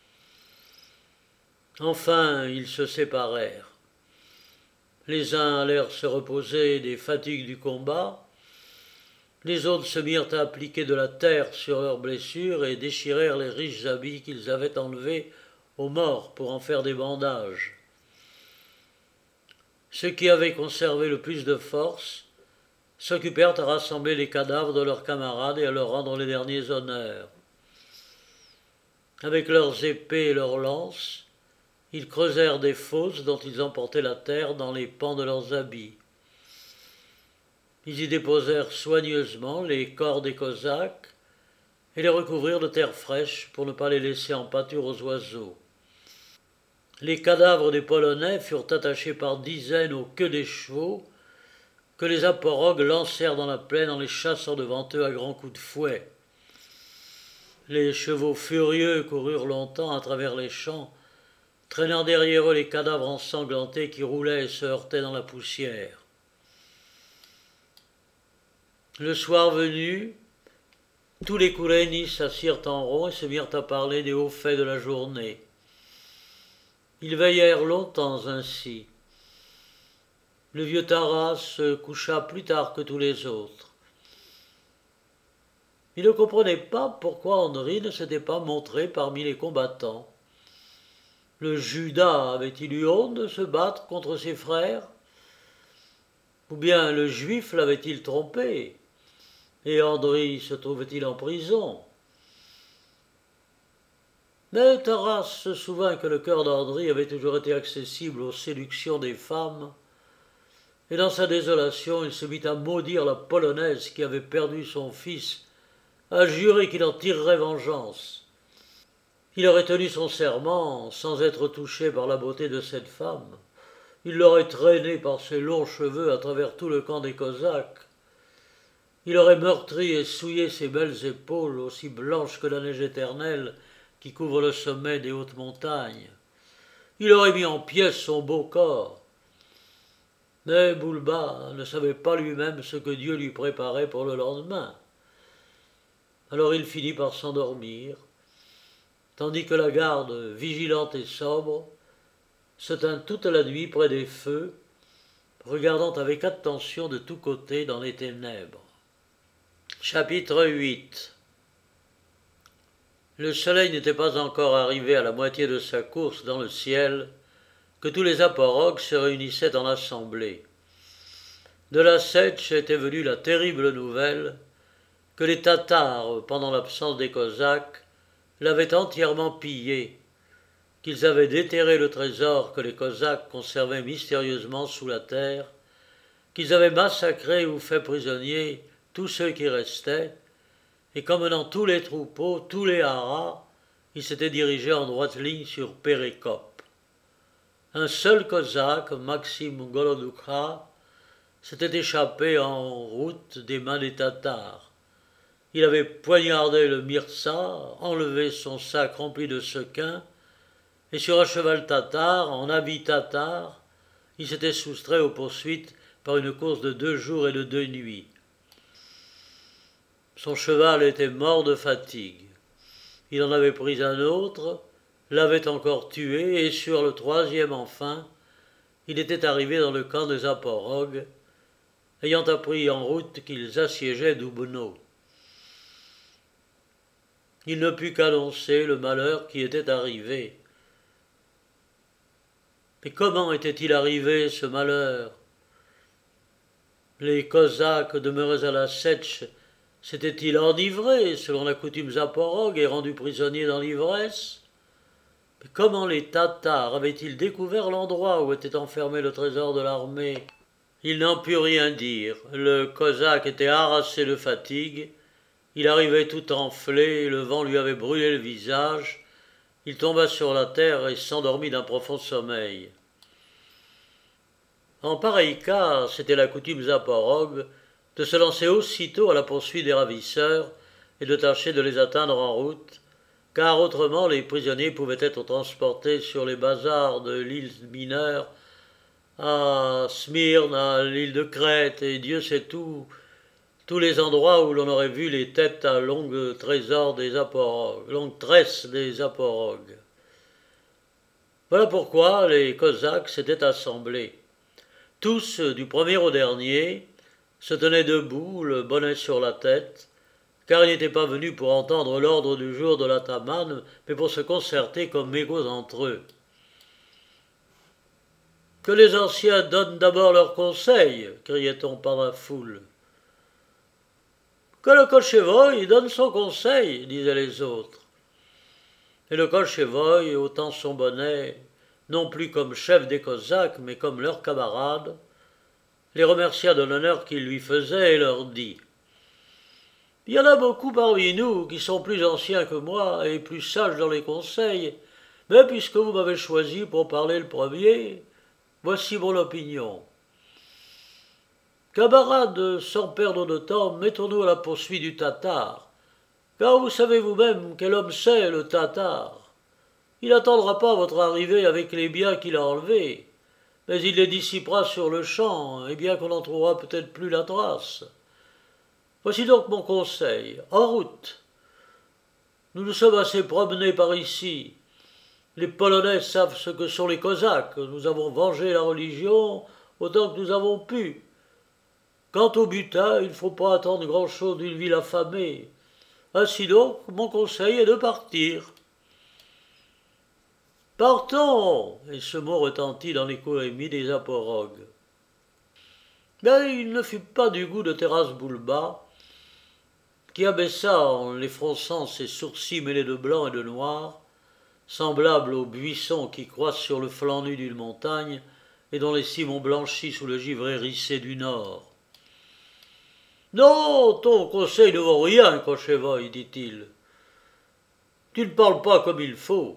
Enfin, ils se séparèrent. Les uns allèrent se reposer des fatigues du combat, les autres se mirent à appliquer de la terre sur leurs blessures et déchirèrent les riches habits qu'ils avaient enlevés aux morts pour en faire des bandages. Ceux qui avaient conservé le plus de force s'occupèrent à rassembler les cadavres de leurs camarades et à leur rendre les derniers honneurs. Avec leurs épées et leurs lances, ils creusèrent des fosses dont ils emportaient la terre dans les pans de leurs habits. Ils y déposèrent soigneusement les corps des Cosaques et les recouvrirent de terre fraîche pour ne pas les laisser en pâture aux oiseaux. Les cadavres des Polonais furent attachés par dizaines aux queues des chevaux que les Zaporogues lancèrent dans la plaine en les chassant devant eux à grands coups de fouet. Les chevaux furieux coururent longtemps à travers les champs, traînant derrière eux les cadavres ensanglantés qui roulaient et se heurtaient dans la poussière. Le soir venu, tous les Kourénis s'assirent en rond et se mirent à parler des hauts faits de la journée. Ils veillèrent longtemps ainsi. Le vieux Taras se coucha plus tard que tous les autres. Il ne comprenait pas pourquoi Andry ne s'était pas montré parmi les combattants. Le Judas avait-il eu honte de se battre contre ses frères? Ou bien le Juif l'avait-il trompé? Et Andry se trouvait-il en prison? Mais Taras se souvint que le cœur d'Andry avait toujours été accessible aux séductions des femmes, et dans sa désolation, il se mit à maudire la Polonaise qui avait perdu son fils, à jurer qu'il en tirerait vengeance. Il aurait tenu son serment sans être touché par la beauté de cette femme. Il l'aurait traînée par ses longs cheveux à travers tout le camp des Cosaques. Il aurait meurtri et souillé ses belles épaules, aussi blanches que la neige éternelle qui couvre le sommet des hautes montagnes. Il aurait mis en pièces son beau corps. Mais Boulba ne savait pas lui-même ce que Dieu lui préparait pour le lendemain. Alors il finit par s'endormir, tandis que la garde, vigilante et sobre, se tint toute la nuit près des feux, regardant avec attention de tous côtés dans les ténèbres. Chapitre huit. Le soleil n'était pas encore arrivé à la moitié de sa course dans le ciel que tous les Zaporogues se réunissaient en assemblée. De la Setch était venue la terrible nouvelle que les Tatars, pendant l'absence des Cosaques, l'avaient entièrement pillé, qu'ils avaient déterré le trésor que les Cosaques conservaient mystérieusement sous la terre, qu'ils avaient massacré ou fait prisonniers tous ceux qui restaient, et qu'emmenant tous les troupeaux, tous les haras, ils s'étaient dirigés en droite ligne sur Pérékop. Un seul Cosaque, Maxime Golodoukhra, s'était échappé en route des mains des Tatars. Il avait poignardé le Mirza, enlevé son sac rempli de sequins, et sur un cheval tatar, en habit tatar, il s'était soustrait aux poursuites par une course de deux jours et de deux nuits. Son cheval était mort de fatigue. Il en avait pris un autre, l'avait encore tué, et sur le troisième enfin, il était arrivé dans le camp des Zaporogues, ayant appris en route qu'ils assiégeaient Dubno. Il ne put qu'annoncer le malheur qui était arrivé. Mais comment était-il arrivé, ce malheur? Les Cosaques demeurés à la Setch s'étaient-ils enivrés, selon la coutume zaporogue, et rendus prisonniers dans l'ivresse? Mais comment les Tatars avaient-ils découvert l'endroit où était enfermé le trésor de l'armée? Ils n'en purent rien dire. Le Cosaque était harassé de fatigue. Il arrivait tout enflé, le vent lui avait brûlé le visage. Il tomba sur la terre et s'endormit d'un profond sommeil. En pareil cas, c'était la coutume zaporogue de se lancer aussitôt à la poursuite des ravisseurs et de tâcher de les atteindre en route, car autrement les prisonniers pouvaient être transportés sur les bazars de l'île mineure à Smyrne, à l'île de Crète, et Dieu sait où, tous les endroits où l'on aurait vu les têtes à longues trésors des aporogues, longues tresses des aporogues. Voilà pourquoi les Cosaques s'étaient assemblés. Tous, du premier au dernier, se tenaient debout, le bonnet sur la tête, car ils n'étaient pas venus pour entendre l'ordre du jour de l'ataman, mais pour se concerter comme égaux entre eux. « Que les anciens donnent d'abord leurs conseils, criait-on par la foule. « Que le Kochevoï donne son conseil, disaient les autres. Et le Kochevoï, ôtant son bonnet, non plus comme chef des Cosaques, mais comme leurs camarades, les remercia de l'honneur qu'ils lui faisaient et leur dit « Il y en a beaucoup parmi nous qui sont plus anciens que moi et plus sages dans les conseils, mais puisque vous m'avez choisi pour parler le premier, voici mon opinion. Camarades, sans perdre de temps, mettons-nous à la poursuite du Tatar, car vous savez vous-même quel homme c'est, le Tatar. Il n'attendra pas votre arrivée avec les biens qu'il a enlevés, mais il les dissipera sur le champ, et bien qu'on n'en trouvera peut-être plus la trace. Voici donc mon conseil. En route. Nous nous sommes assez promenés par ici. Les Polonais savent ce que sont les Cosaques. Nous avons vengé la religion autant que nous avons pu. Quant au butin, il ne faut pas attendre grand-chose d'une ville affamée. Ainsi donc, mon conseil est de partir. Partons, et ce mot retentit dans les coémies des aporogues. Mais il ne fut pas du goût de Thérence Boulba, qui abaissa en les fronçant ses sourcils mêlés de blanc et de noir, semblables aux buissons qui croissent sur le flanc nu d'une montagne et dont les cimes ont blanchi sous le givre hérissé du nord. « Non, ton conseil ne vaut rien, Kochevoï, dit-il. Tu ne parles pas comme il faut.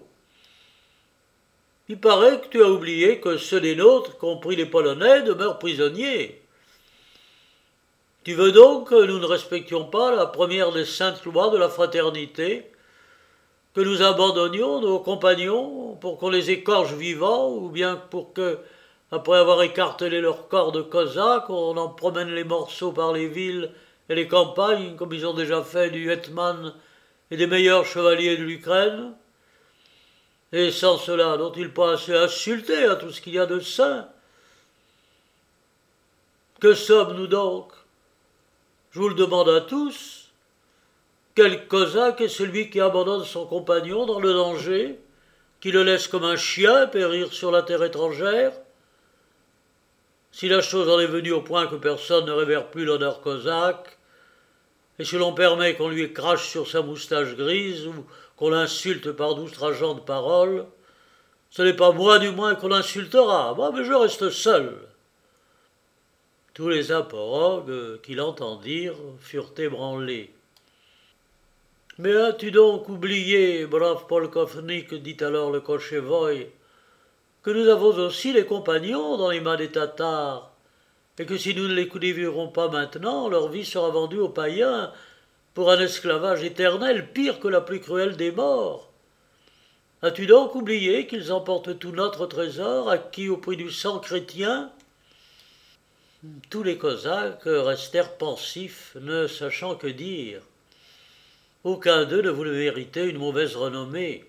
Il paraît que tu as oublié que ceux des nôtres, compris les Polonais, demeurent prisonniers. Tu veux donc que nous ne respections pas la première des saintes lois de la fraternité, que nous abandonnions nos compagnons pour qu'on les écorche vivants, ou bien pour que, après avoir écartelé leur corps de Cosaques, on en promène les morceaux par les villes et les campagnes, comme ils ont déjà fait du hetman et des meilleurs chevaliers de l'Ukraine? Et sans cela, n'ont-ils pas assez insulté à tout ce qu'il y a de saint? Que sommes-nous donc? Je vous le demande à tous. Quel Cosaque est celui qui abandonne son compagnon dans le danger, qui le laisse comme un chien périr sur la terre étrangère? Si la chose en est venue au point que personne ne révère plus l'honneur cosaque, Et si l'on permet qu'on lui crache sur sa moustache grise ou qu'on l'insulte par d'outrageantes paroles, ce n'est pas moi du moins qu'on insultera, moi, mais je reste seul. » Tous les aporogues qui l'entendirent furent ébranlés. « Mais as-tu donc oublié, brave polkovnik, dit alors le Kochevoï, que nous avons aussi les compagnons dans les mains des Tatars, et que si nous ne les délivrons pas maintenant, leur vie sera vendue aux païens pour un esclavage éternel pire que la plus cruelle des morts. As-tu donc oublié qu'ils emportent tout notre trésor, acquis au prix du sang chrétien ?» Tous les Cosaques restèrent pensifs, ne sachant que dire. Aucun d'eux ne voulait mériter une mauvaise renommée.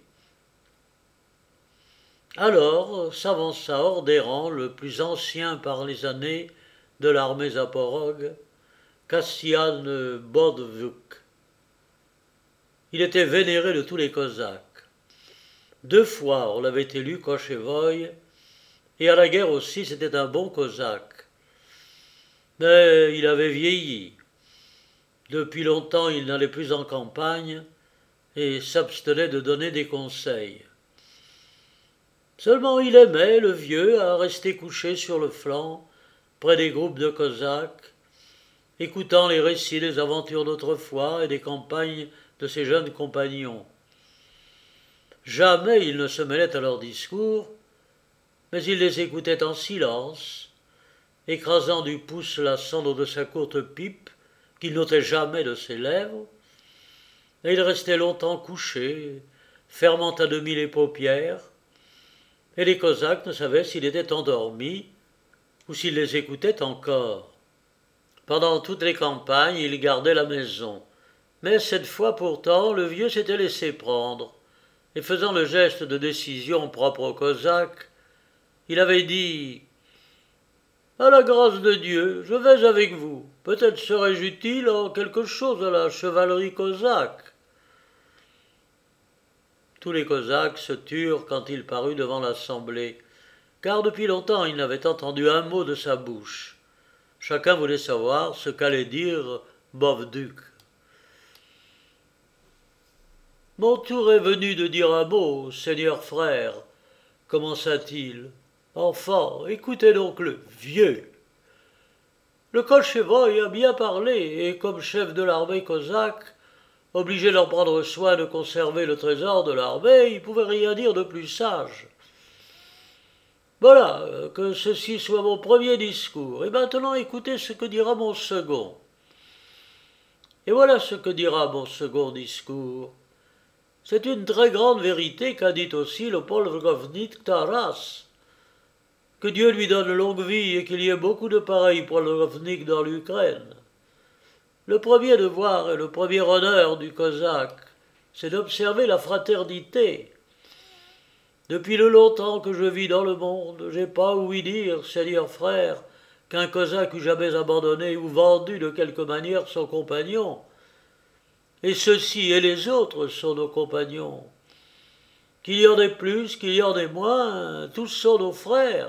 Alors s'avança hors des rangs le plus ancien par les années de l'armée zaporogue, Kassian Bodvuk. Il était vénéré de tous les Cosaques. Deux fois on l'avait élu Kochevoï, et à la guerre aussi c'était un bon Cosaque. Mais il avait vieilli. Depuis longtemps il n'allait plus en campagne et s'abstenait de donner des conseils. Seulement il aimait, le vieux, à rester couché sur le flanc, près des groupes de Cosaques, écoutant les récits des aventures d'autrefois et des campagnes de ses jeunes compagnons. Jamais il ne se mêlait à leurs discours, mais il les écoutait en silence, écrasant du pouce la cendre de sa courte pipe, qu'il n'ôtait jamais de ses lèvres, et il restait longtemps couché, fermant à demi les paupières, et les Cosaques ne savaient s'il était endormi ou s'il les écoutait encore. Pendant toutes les campagnes, il gardait la maison, mais cette fois pourtant, le vieux s'était laissé prendre, et faisant le geste de décision propre aux Cosaques, il avait dit « À la grâce de Dieu, je vais avec vous. Peut-être serais-je utile en quelque chose à la chevalerie cosaque. » Tous les Cosaques se turent quand il parut devant l'assemblée, car depuis longtemps ils n'avaient entendu un mot de sa bouche. Chacun voulait savoir ce qu'allait dire Bovduk. « Mon tour est venu de dire un mot, seigneur frère, » commença-t-il. Enfant, écoutez donc le vieux. Le Kochevoï a bien parlé, et comme chef de l'armée cosaque, obligé d'en prendre soin de conserver le trésor de l'armée, il ne pouvait rien dire de plus sage. Voilà, que ceci soit mon premier discours, et maintenant écoutez ce que dira mon second. Et voilà ce que dira mon second discours. C'est une très grande vérité qu'a dit aussi le polkovnik Taras. Que Dieu lui donne longue vie et qu'il y ait beaucoup de pareils polkovniks dans l'Ukraine. Le premier devoir et le premier honneur du Cosaque, c'est d'observer la fraternité. Depuis le longtemps que je vis dans le monde, j'ai pas ouï dire, seigneur frère, qu'un Cosaque eût jamais abandonné ou vendu de quelque manière son compagnon. Et ceux-ci et les autres sont nos compagnons. Qu'il y en ait plus, qu'il y en ait moins, tous sont nos frères.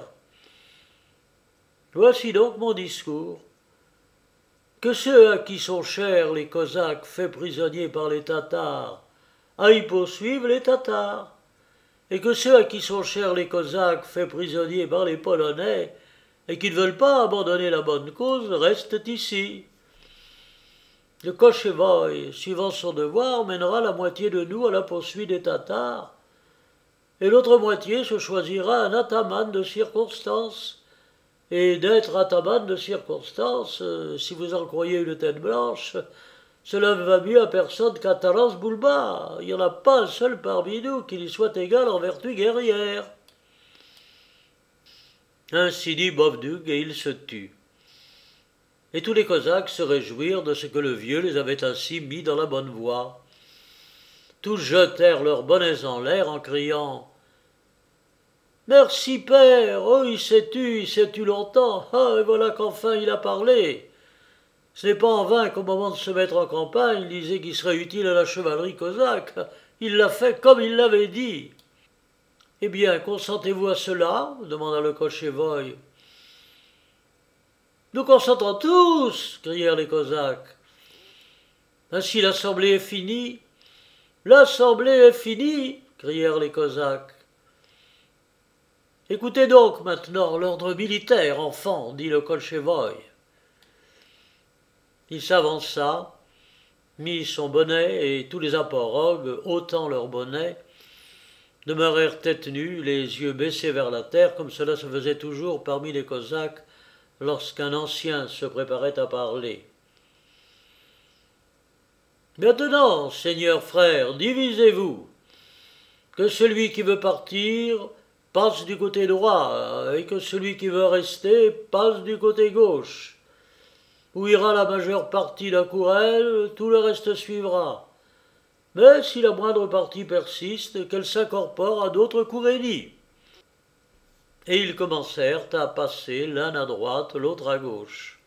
Voici donc mon discours. Que ceux à qui sont chers les Cosaques faits prisonniers par les Tatars aillent poursuivre les Tatars, et que ceux à qui sont chers les Cosaques faits prisonniers par les Polonais et qui ne veulent pas abandonner la bonne cause restent ici. Le Kochevoï, suivant son devoir, mènera la moitié de nous à la poursuite des Tatars, et l'autre moitié se choisira un ataman de circonstance. Et d'être ataman de circonstance, euh, si vous en croyez une tête blanche, cela va mieux à personne qu'à Taras Bulba. Il n'y en a pas un seul parmi nous qui lui soit égal en vertu guerrière. Ainsi dit Bovdug, et il se tut. Et tous les Cosaques se réjouirent de ce que le vieux les avait ainsi mis dans la bonne voie. Tous jetèrent leurs bonnets en l'air en criant « Merci, père, oh, il s'est tu, il s'est tu longtemps, ah, et voilà qu'enfin il a parlé. » Ce n'est pas en vain qu'au moment de se mettre en campagne, il disait qu'il serait utile à la chevalerie cosaque. Il l'a fait comme il l'avait dit. « Eh bien, consentez-vous à cela ?» demanda le Kochevoï. « Nous consentons tous !» crièrent les Cosaques. Ainsi l'assemblée est finie. L'assemblée est finie, crièrent les Cosaques. Écoutez donc maintenant l'ordre militaire, enfant, dit le Kolchevoï. Il s'avança, mit son bonnet, et tous les aporogues, ôtant leur bonnet, demeurèrent tête nue, les yeux baissés vers la terre, comme cela se faisait toujours parmi les Cosaques lorsqu'un ancien se préparait à parler. Maintenant, seigneurs frères, divisez-vous, que celui qui veut partir passe du côté droit, et que celui qui veut rester passe du côté gauche. Où ira la majeure partie d'un courel, tout le reste suivra. Mais si la moindre partie persiste, qu'elle s'incorpore à d'autres courénies. Et ils commencèrent à passer l'un à droite, l'autre à gauche.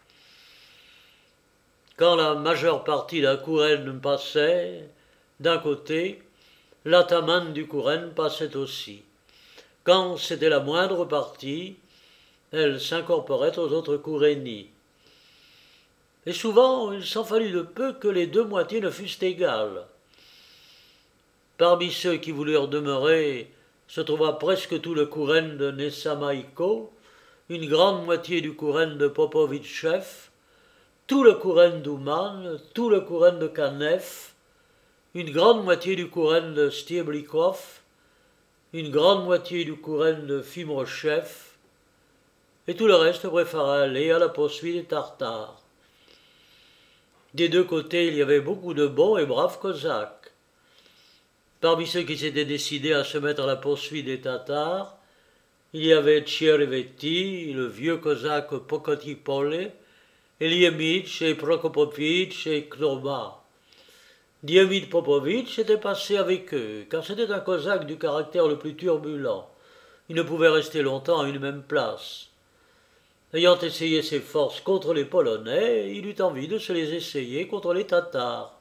Quand la majeure partie d'un kouren passait d'un côté, l'ataman du kouren passait aussi. Quand c'était la moindre partie, elle s'incorporait aux autres kourénies. Et souvent, il s'en fallut de peu que les deux moitiés ne fussent égales. Parmi ceux qui voulurent demeurer se trouva presque tout le kouren de Nessamaïko, une grande moitié du kouren de Popovitchev, tout le kouren d'Ouman, tout le kouren de Kanef, une grande moitié du kouren de Stieblikov, une grande moitié du kouren de Fimrochev, et tout le reste préféra aller à la poursuite des Tartares. Des deux côtés, il y avait beaucoup de bons et braves Cosaques. Parmi ceux qui s'étaient décidés à se mettre à la poursuite des Tatars, il y avait Tchereveti, le vieux Cosaque Pokotipole, Eliemich et Prokopovitch et Knoma. Diemid Popovitch était passé avec eux, car c'était un Cosaque du caractère le plus turbulent. Il ne pouvait rester longtemps à une même place. Ayant essayé ses forces contre les Polonais, il eut envie de se les essayer contre les Tatars.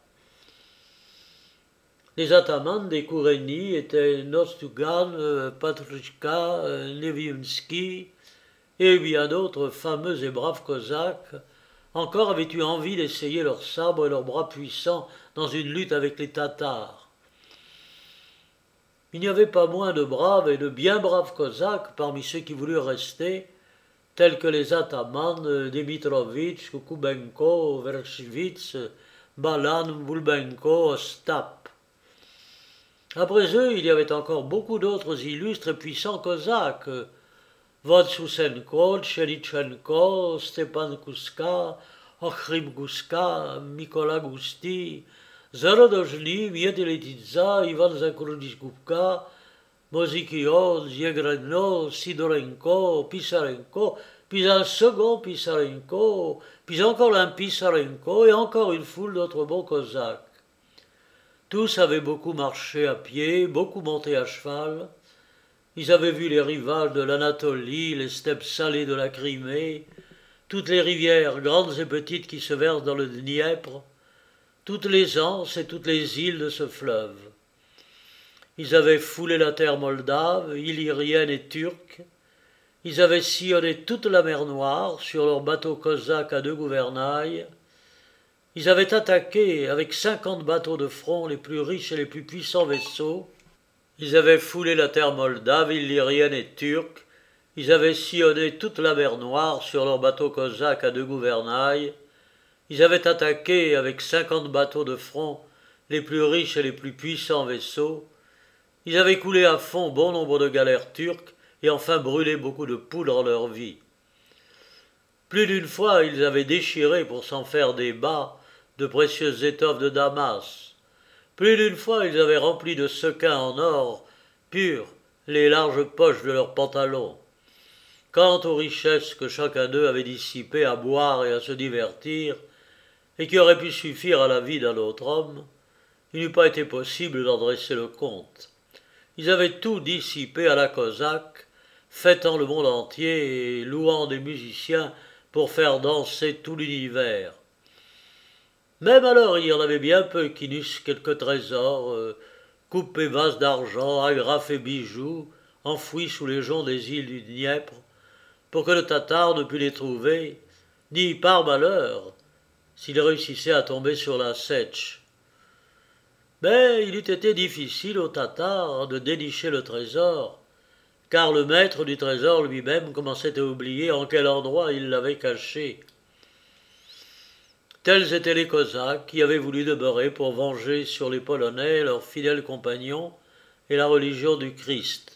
Les atamans des kourénies étaient Nostugan, Patruchka, Nevinsky et bien d'autres fameux et braves Cosaques encore avaient eu envie d'essayer leurs sabres et leurs bras puissants dans une lutte avec les Tatars. Il n'y avait pas moins de braves et de bien braves Cosaques parmi ceux qui voulurent rester, tels que les atamans Dimitrovitch, Kukubenko, Verchivitz, Balan, Bulbenko, Ostap. Après eux, il y avait encore beaucoup d'autres illustres et puissants Cosaques, Vodsusenko, Tcheritchenko, Stepan Kuska, Ochrim Guska, Mikola Gusti, Zarodojny, Miedeletidza, Ivan Zakrudishkupka, Mozikio, Ziegreno, Sidorenko, Pisarenko, puis un second Pisarenko, puis encore un Pisarenko et encore une foule d'autres bons Cosaques. Tous avaient beaucoup marché à pied, beaucoup monté à cheval. Ils avaient vu les rivages de l'Anatolie, les steppes salées de la Crimée, toutes les rivières grandes et petites qui se versent dans le Dniepr, toutes les anses et toutes les îles de ce fleuve. Ils avaient foulé la terre moldave, illyrienne et turque. Ils avaient sillonné toute la mer Noire sur leurs bateaux cosaques à deux gouvernails. Ils avaient attaqué avec cinquante bateaux de front les plus riches et les plus puissants vaisseaux. Ils avaient foulé la terre moldave, illyrienne et turque. Ils avaient sillonné toute la mer Noire sur leurs bateaux cosaques à deux gouvernails. Ils avaient attaqué avec cinquante bateaux de front les plus riches et les plus puissants vaisseaux. Ils avaient coulé à fond bon nombre de galères turques et enfin brûlé beaucoup de poudre en leur vie. Plus d'une fois, ils avaient déchiré pour s'en faire des bas de précieuses étoffes de Damas. Plus d'une fois, ils avaient rempli de sequins en or pur les larges poches de leurs pantalons. Quant aux richesses que chacun d'eux avait dissipées à boire et à se divertir, et qui auraient pu suffire à la vie d'un autre homme, il n'eût pas été possible d'en dresser le compte. Ils avaient tout dissipé à la Cosaque, fêtant le monde entier et louant des musiciens pour faire danser tout l'univers. Même alors, il y en avait bien peu qui n'eussent quelques trésors, euh, coupes et vases d'argent, agrafes et bijoux, enfouis sous les joncs des îles du Dniepr, pour que le Tatar ne pût les trouver, ni par malheur, s'il réussissait à tomber sur la Setch. Mais il eût été difficile aux Tatars de dénicher le trésor, car le maître du trésor lui-même commençait à oublier en quel endroit il l'avait caché. Tels étaient les Cosaques qui avaient voulu demeurer pour venger sur les Polonais leurs fidèles compagnons et la religion du Christ.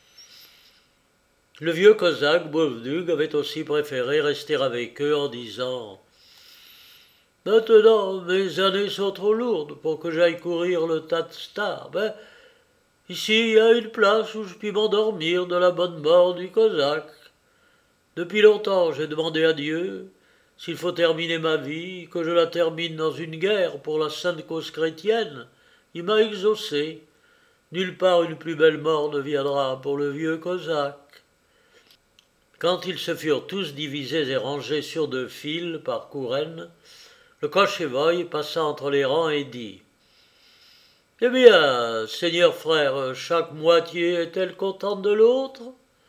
Le vieux Cosaque Bovdug avait aussi préféré rester avec eux en disant « Maintenant, mes années sont trop lourdes pour que j'aille courir le tas de stars. Ben, ici, il y a une place où je puis m'endormir de la bonne mort du Cosaque. Depuis longtemps, j'ai demandé à Dieu, s'il faut terminer ma vie, que je la termine dans une guerre pour la sainte cause chrétienne. Il m'a exaucé. Nulle part une plus belle mort ne viendra pour le vieux Cosaque. » Quand ils se furent tous divisés et rangés sur deux files par Kouren, le Kochevoï passa entre les rangs et dit « Eh bien, seigneur frère, chaque moitié est-elle contente de l'autre ?»«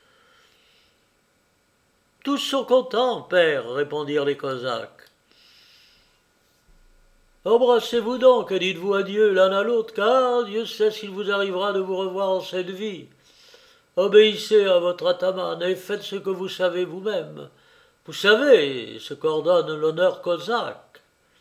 Tous sont contents, père, répondirent les Cosaques. Embrassez-vous donc et dites-vous adieu l'un à l'autre, car Dieu sait s'il vous arrivera de vous revoir en cette vie. Obéissez à votre ataman et faites ce que vous savez vous-même. Vous savez ce qu'ordonne l'honneur cosaque. »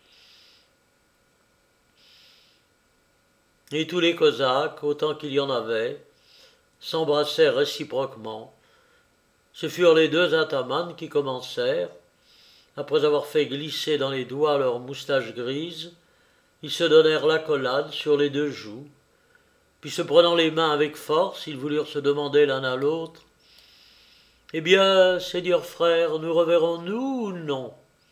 Et tous les Cosaques, autant qu'il y en avait, s'embrassèrent réciproquement. Ce furent les deux atamans qui commencèrent. Après avoir fait glisser dans les doigts leurs moustaches grises, ils se donnèrent l'accolade sur les deux joues. Puis se prenant les mains avec force, ils voulurent se demander l'un à l'autre « Eh bien, seigneur frère, nous reverrons-nous ou non ?»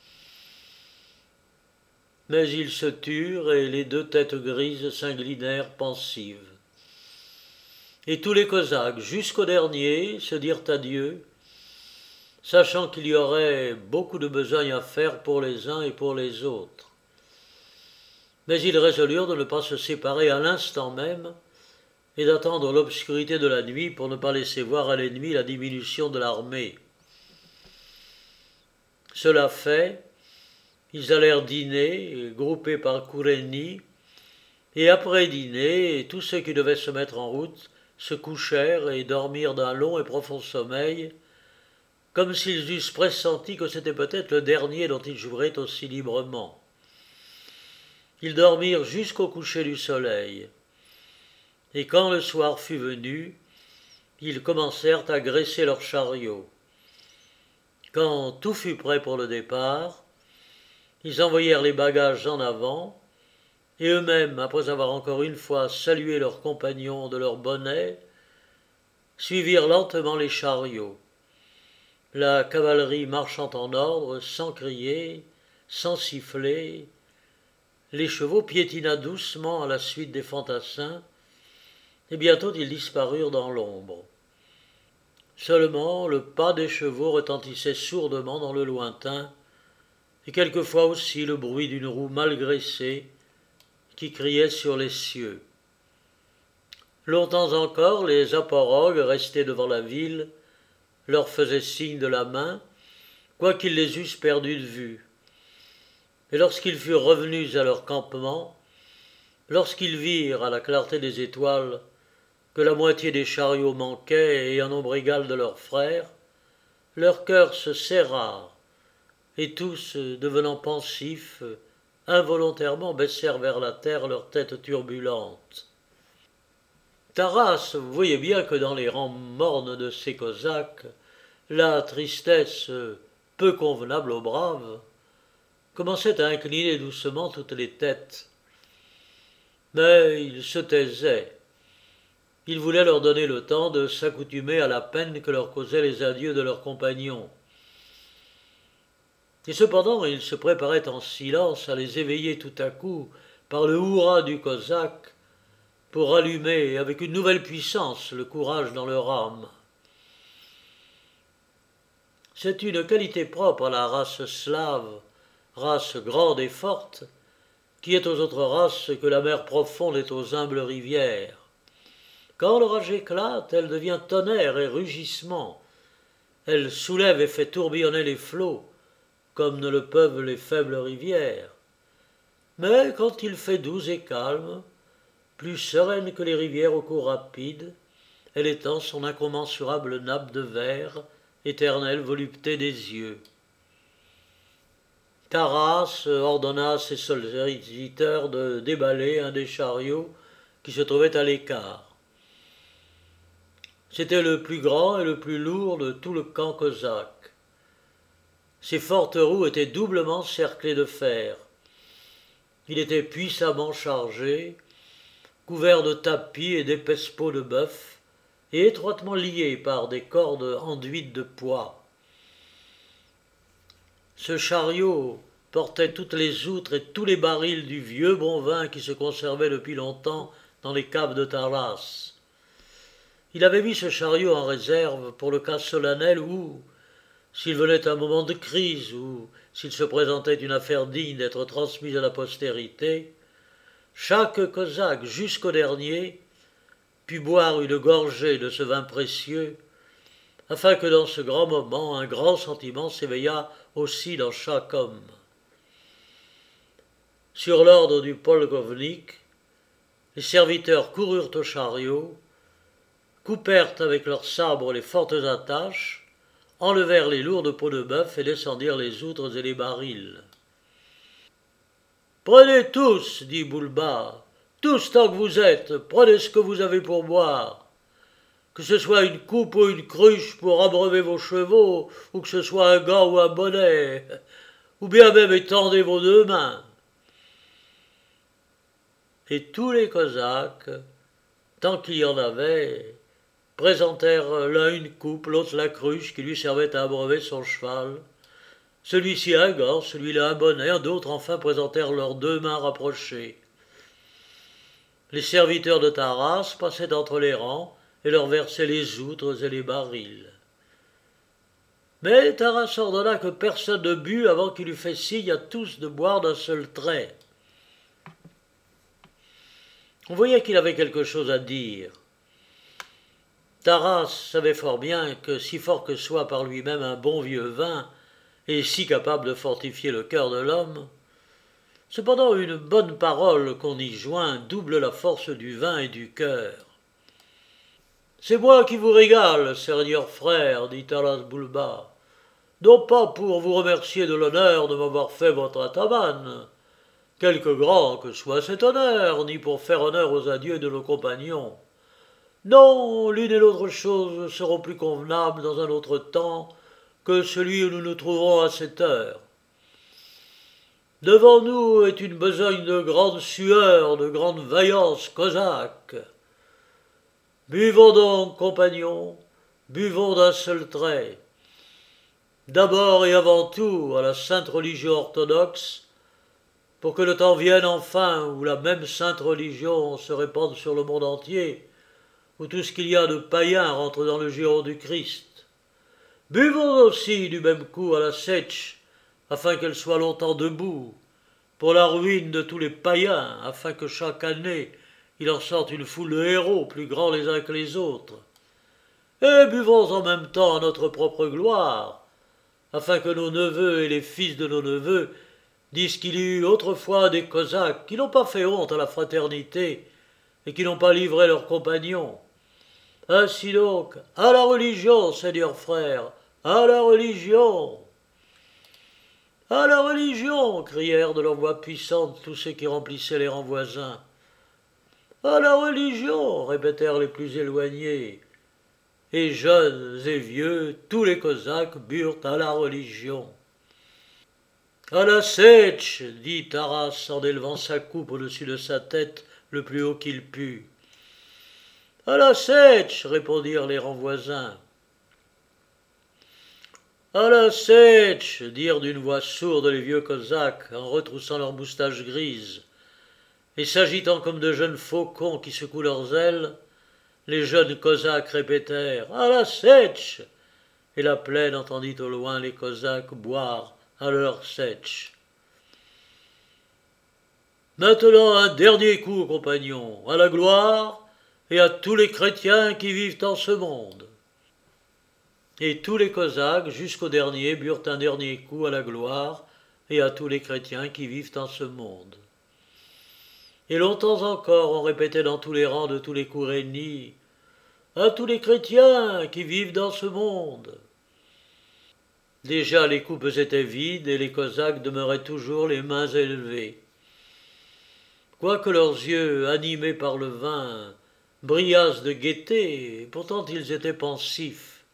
Mais ils se turent et les deux têtes grises s'inclinèrent pensives. Et tous les Cosaques, jusqu'au dernier, se dirent adieu, sachant qu'il y aurait beaucoup de besogne à faire pour les uns et pour les autres. Mais ils résolurent de ne pas se séparer à l'instant même et d'attendre l'obscurité de la nuit pour ne pas laisser voir à l'ennemi la diminution de l'armée. Cela fait, ils allèrent dîner, groupés par Kouréni, et après dîner, tous ceux qui devaient se mettre en route se couchèrent et dormirent d'un long et profond sommeil, comme s'ils eussent pressenti que c'était peut-être le dernier dont ils joueraient aussi librement. Ils dormirent jusqu'au coucher du soleil. Et quand le soir fut venu, ils commencèrent à graisser leurs chariots. Quand tout fut prêt pour le départ, ils envoyèrent les bagages en avant, et eux-mêmes, après avoir encore une fois salué leurs compagnons de leur bonnet, suivirent lentement les chariots, la cavalerie marchant en ordre, sans crier, sans siffler. Les chevaux piétinaient doucement à la suite des fantassins, et bientôt ils disparurent dans l'ombre. Seulement le pas des chevaux retentissait sourdement dans le lointain, et quelquefois aussi le bruit d'une roue mal graissée qui criait sur les cieux. Longtemps encore, les aporogues, restés devant la ville, leur faisaient signe de la main, quoiqu'ils les eussent perdus de vue. Et lorsqu'ils furent revenus à leur campement, lorsqu'ils virent à la clarté des étoiles que la moitié des chariots manquaient et un nombre égal de leurs frères, leur cœur se serra, et tous, devenant pensifs, involontairement baissèrent vers la terre leurs têtes turbulentes. Taras voyait bien que dans les rangs mornes de ces Cosaques, la tristesse, peu convenable aux braves, commençait à incliner doucement toutes les têtes. Mais il se taisait. Il voulait leur donner le temps de s'accoutumer à la peine que leur causaient les adieux de leurs compagnons. Et cependant, il se préparait en silence à les éveiller tout à coup par le hurrah du Cosaque pour allumer avec une nouvelle puissance le courage dans leur âme. C'est une qualité propre à la race slave, race grande et forte, qui est aux autres races ce que la mer profonde est aux humbles rivières. Quand l'orage éclate, elle devient tonnerre et rugissement. Elle soulève et fait tourbillonner les flots, comme ne le peuvent les faibles rivières. Mais quand il fait doux et calme, plus sereine que les rivières au cours rapide, elle étend son incommensurable nappe de verre, éternelle volupté des yeux. Taras ordonna à ses solliciteurs de déballer un des chariots qui se trouvait à l'écart. C'était le plus grand et le plus lourd de tout le camp cosaque. Ses fortes roues étaient doublement cerclées de fer. Il était puissamment chargé, couvert de tapis et d'épaisses peaux de bœuf, et étroitement lié par des cordes enduites de pois. Ce chariot portait toutes les outres et tous les barils du vieux bon vin qui se conservait depuis longtemps dans les caves de Taras. Il avait mis ce chariot en réserve pour le cas solennel où, s'il venait un moment de crise ou s'il se présentait une affaire digne d'être transmise à la postérité, chaque cosaque jusqu'au dernier put boire une gorgée de ce vin précieux, afin que dans ce grand moment un grand sentiment s'éveillât aussi dans chaque homme. Sur l'ordre du polkovnik, les serviteurs coururent au chariot, coupèrent avec leurs sabres les fortes attaches, enlevèrent les lourdes peaux de bœuf et descendirent les outres et les barils. « Prenez tous, dit Boulba, tous tant que vous êtes, prenez ce que vous avez pour boire. Que ce soit une coupe ou une cruche pour abreuver vos chevaux, ou que ce soit un gant ou un bonnet, ou bien même étendez vos deux mains. » Et tous les Cosaques, tant qu'il y en avait, présentèrent l'un une coupe, l'autre la cruche qui lui servait à abreuver son cheval. Celui-ci un gant, celui-là un bonnet, d'autres enfin présentèrent leurs deux mains rapprochées. Les serviteurs de Taras passaient entre les rangs et leur versaient les outres et les barils. Mais Taras ordonna que personne ne bût avant qu'il eût fait signe à tous de boire d'un seul trait. On voyait qu'il avait quelque chose à dire. Taras savait fort bien que, si fort que soit par lui-même un bon vieux vin, et si capable de fortifier le cœur de l'homme, cependant une bonne parole qu'on y joint double la force du vin et du cœur. « C'est moi qui vous régale, seigneur frère, dit Taras Bulba, non pas pour vous remercier de l'honneur de m'avoir fait votre ataman, quelque grand que soit cet honneur, ni pour faire honneur aux adieux de nos compagnons. Non, l'une et l'autre chose seront plus convenables dans un autre temps que celui où nous nous trouvons à cette heure. Devant nous est une besogne de grande sueur, de grande vaillance cosaque. Buvons donc, compagnons, buvons d'un seul trait. D'abord et avant tout à la sainte religion orthodoxe, pour que le temps vienne enfin où la même sainte religion se répande sur le monde entier, où tout ce qu'il y a de païen rentre dans le giron du Christ. Buvons aussi du même coup à la Sèche, afin qu'elle soit longtemps debout, pour la ruine de tous les païens, afin que chaque année il en sorte une foule de héros plus grands les uns que les autres. Et buvons en même temps à notre propre gloire, afin que nos neveux et les fils de nos neveux disent qu'il y eut autrefois des Cosaques qui n'ont pas fait honte à la fraternité et qui n'ont pas livré leurs compagnons. Ainsi donc, à la religion, seigneur frère, à la religion. À la religion, crièrent de leur voix puissante tous ceux qui remplissaient les rangs voisins. À la religion, répétèrent les plus éloignés. Et jeunes et vieux, tous les Cosaques burent à la religion. À la Sèche, dit Taras en élevant sa coupe au-dessus de sa tête le plus haut qu'il put. À la Sèche, répondirent les rangs voisins. À la Sèche, dirent d'une voix sourde les vieux Cosaques en retroussant leurs moustaches grises. Et s'agitant comme de jeunes faucons qui secouent leurs ailes, les jeunes Cosaques répétèrent « À la Sèche !» Et la plaine entendit au loin les Cosaques boire à leur Sèche. Maintenant un dernier coup, compagnons, à la gloire et à tous les chrétiens qui vivent en ce monde. Et tous les Cosaques, jusqu'au dernier, burent un dernier coup à la gloire et à tous les chrétiens qui vivent en ce monde. Et longtemps encore on répétait dans tous les rangs de tous les Kourénis, à tous les chrétiens qui vivent dans ce monde. Déjà les coupes étaient vides et les Cosaques demeuraient toujours les mains élevées. Quoique leurs yeux, animés par le vin, brillassent de gaieté, pourtant ils étaient pensifs.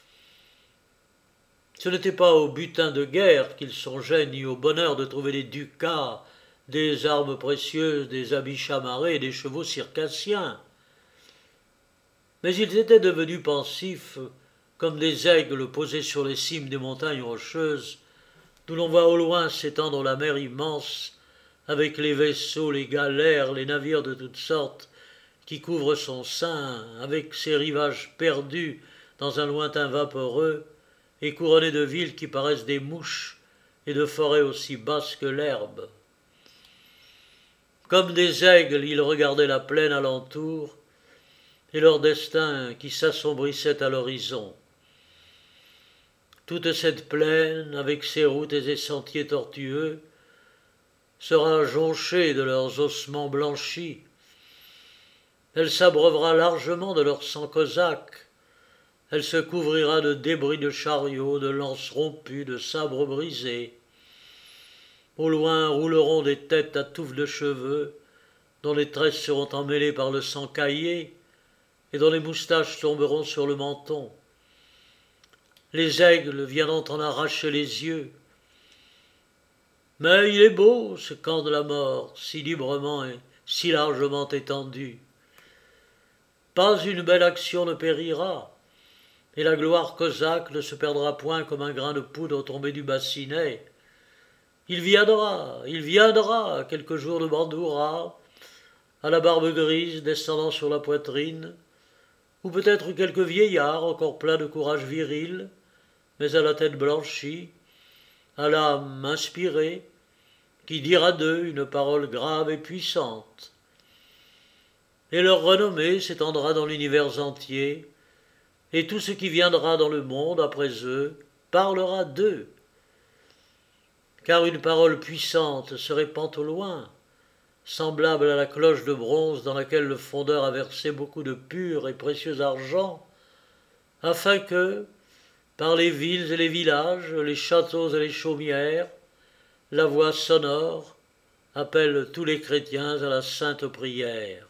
Ce n'était pas au butin de guerre qu'ils songeaient, ni au bonheur de trouver des ducats, des armes précieuses, des habits chamarrés et des chevaux circassiens. Mais ils étaient devenus pensifs, comme des aigles posés sur les cimes des montagnes rocheuses, d'où l'on voit au loin s'étendre la mer immense, avec les vaisseaux, les galères, les navires de toutes sortes, qui couvrent son sein, avec ses rivages perdus dans un lointain vaporeux, et couronnés de villes qui paraissent des mouches, et de forêts aussi basses que l'herbe. Comme des aigles, ils regardaient la plaine alentour, et leur destin qui s'assombrissait à l'horizon. Toute cette plaine, avec ses routes et ses sentiers tortueux, sera jonchée de leurs ossements blanchis. Elle s'abreuvera largement de leur sang cosaque. Elle se couvrira de débris de chariots, de lances rompues, de sabres brisés. Au loin rouleront des têtes à touffes de cheveux, dont les tresses seront emmêlées par le sang caillé, et dont les moustaches tomberont sur le menton. Les aigles viendront en arracher les yeux. Mais il est beau, ce camp de la mort, si librement et si largement étendu. Pas une belle action ne périra, et la gloire cosaque ne se perdra point comme un grain de poudre tombé du bassinet. Il viendra, il viendra, quelques jours de Bandoura, à la barbe grise descendant sur la poitrine, ou peut-être quelque vieillard encore plein de courage viril, mais à la tête blanchie, à l'âme inspirée, qui dira d'eux une parole grave et puissante. Et leur renommée s'étendra dans l'univers entier, et tout ce qui viendra dans le monde après eux parlera d'eux. Car une parole puissante se répand au loin, semblable à la cloche de bronze dans laquelle le fondeur a versé beaucoup de pur et précieux argent, afin que, par les villes et les villages, les châteaux et les chaumières, la voix sonore appelle tous les chrétiens à la sainte prière.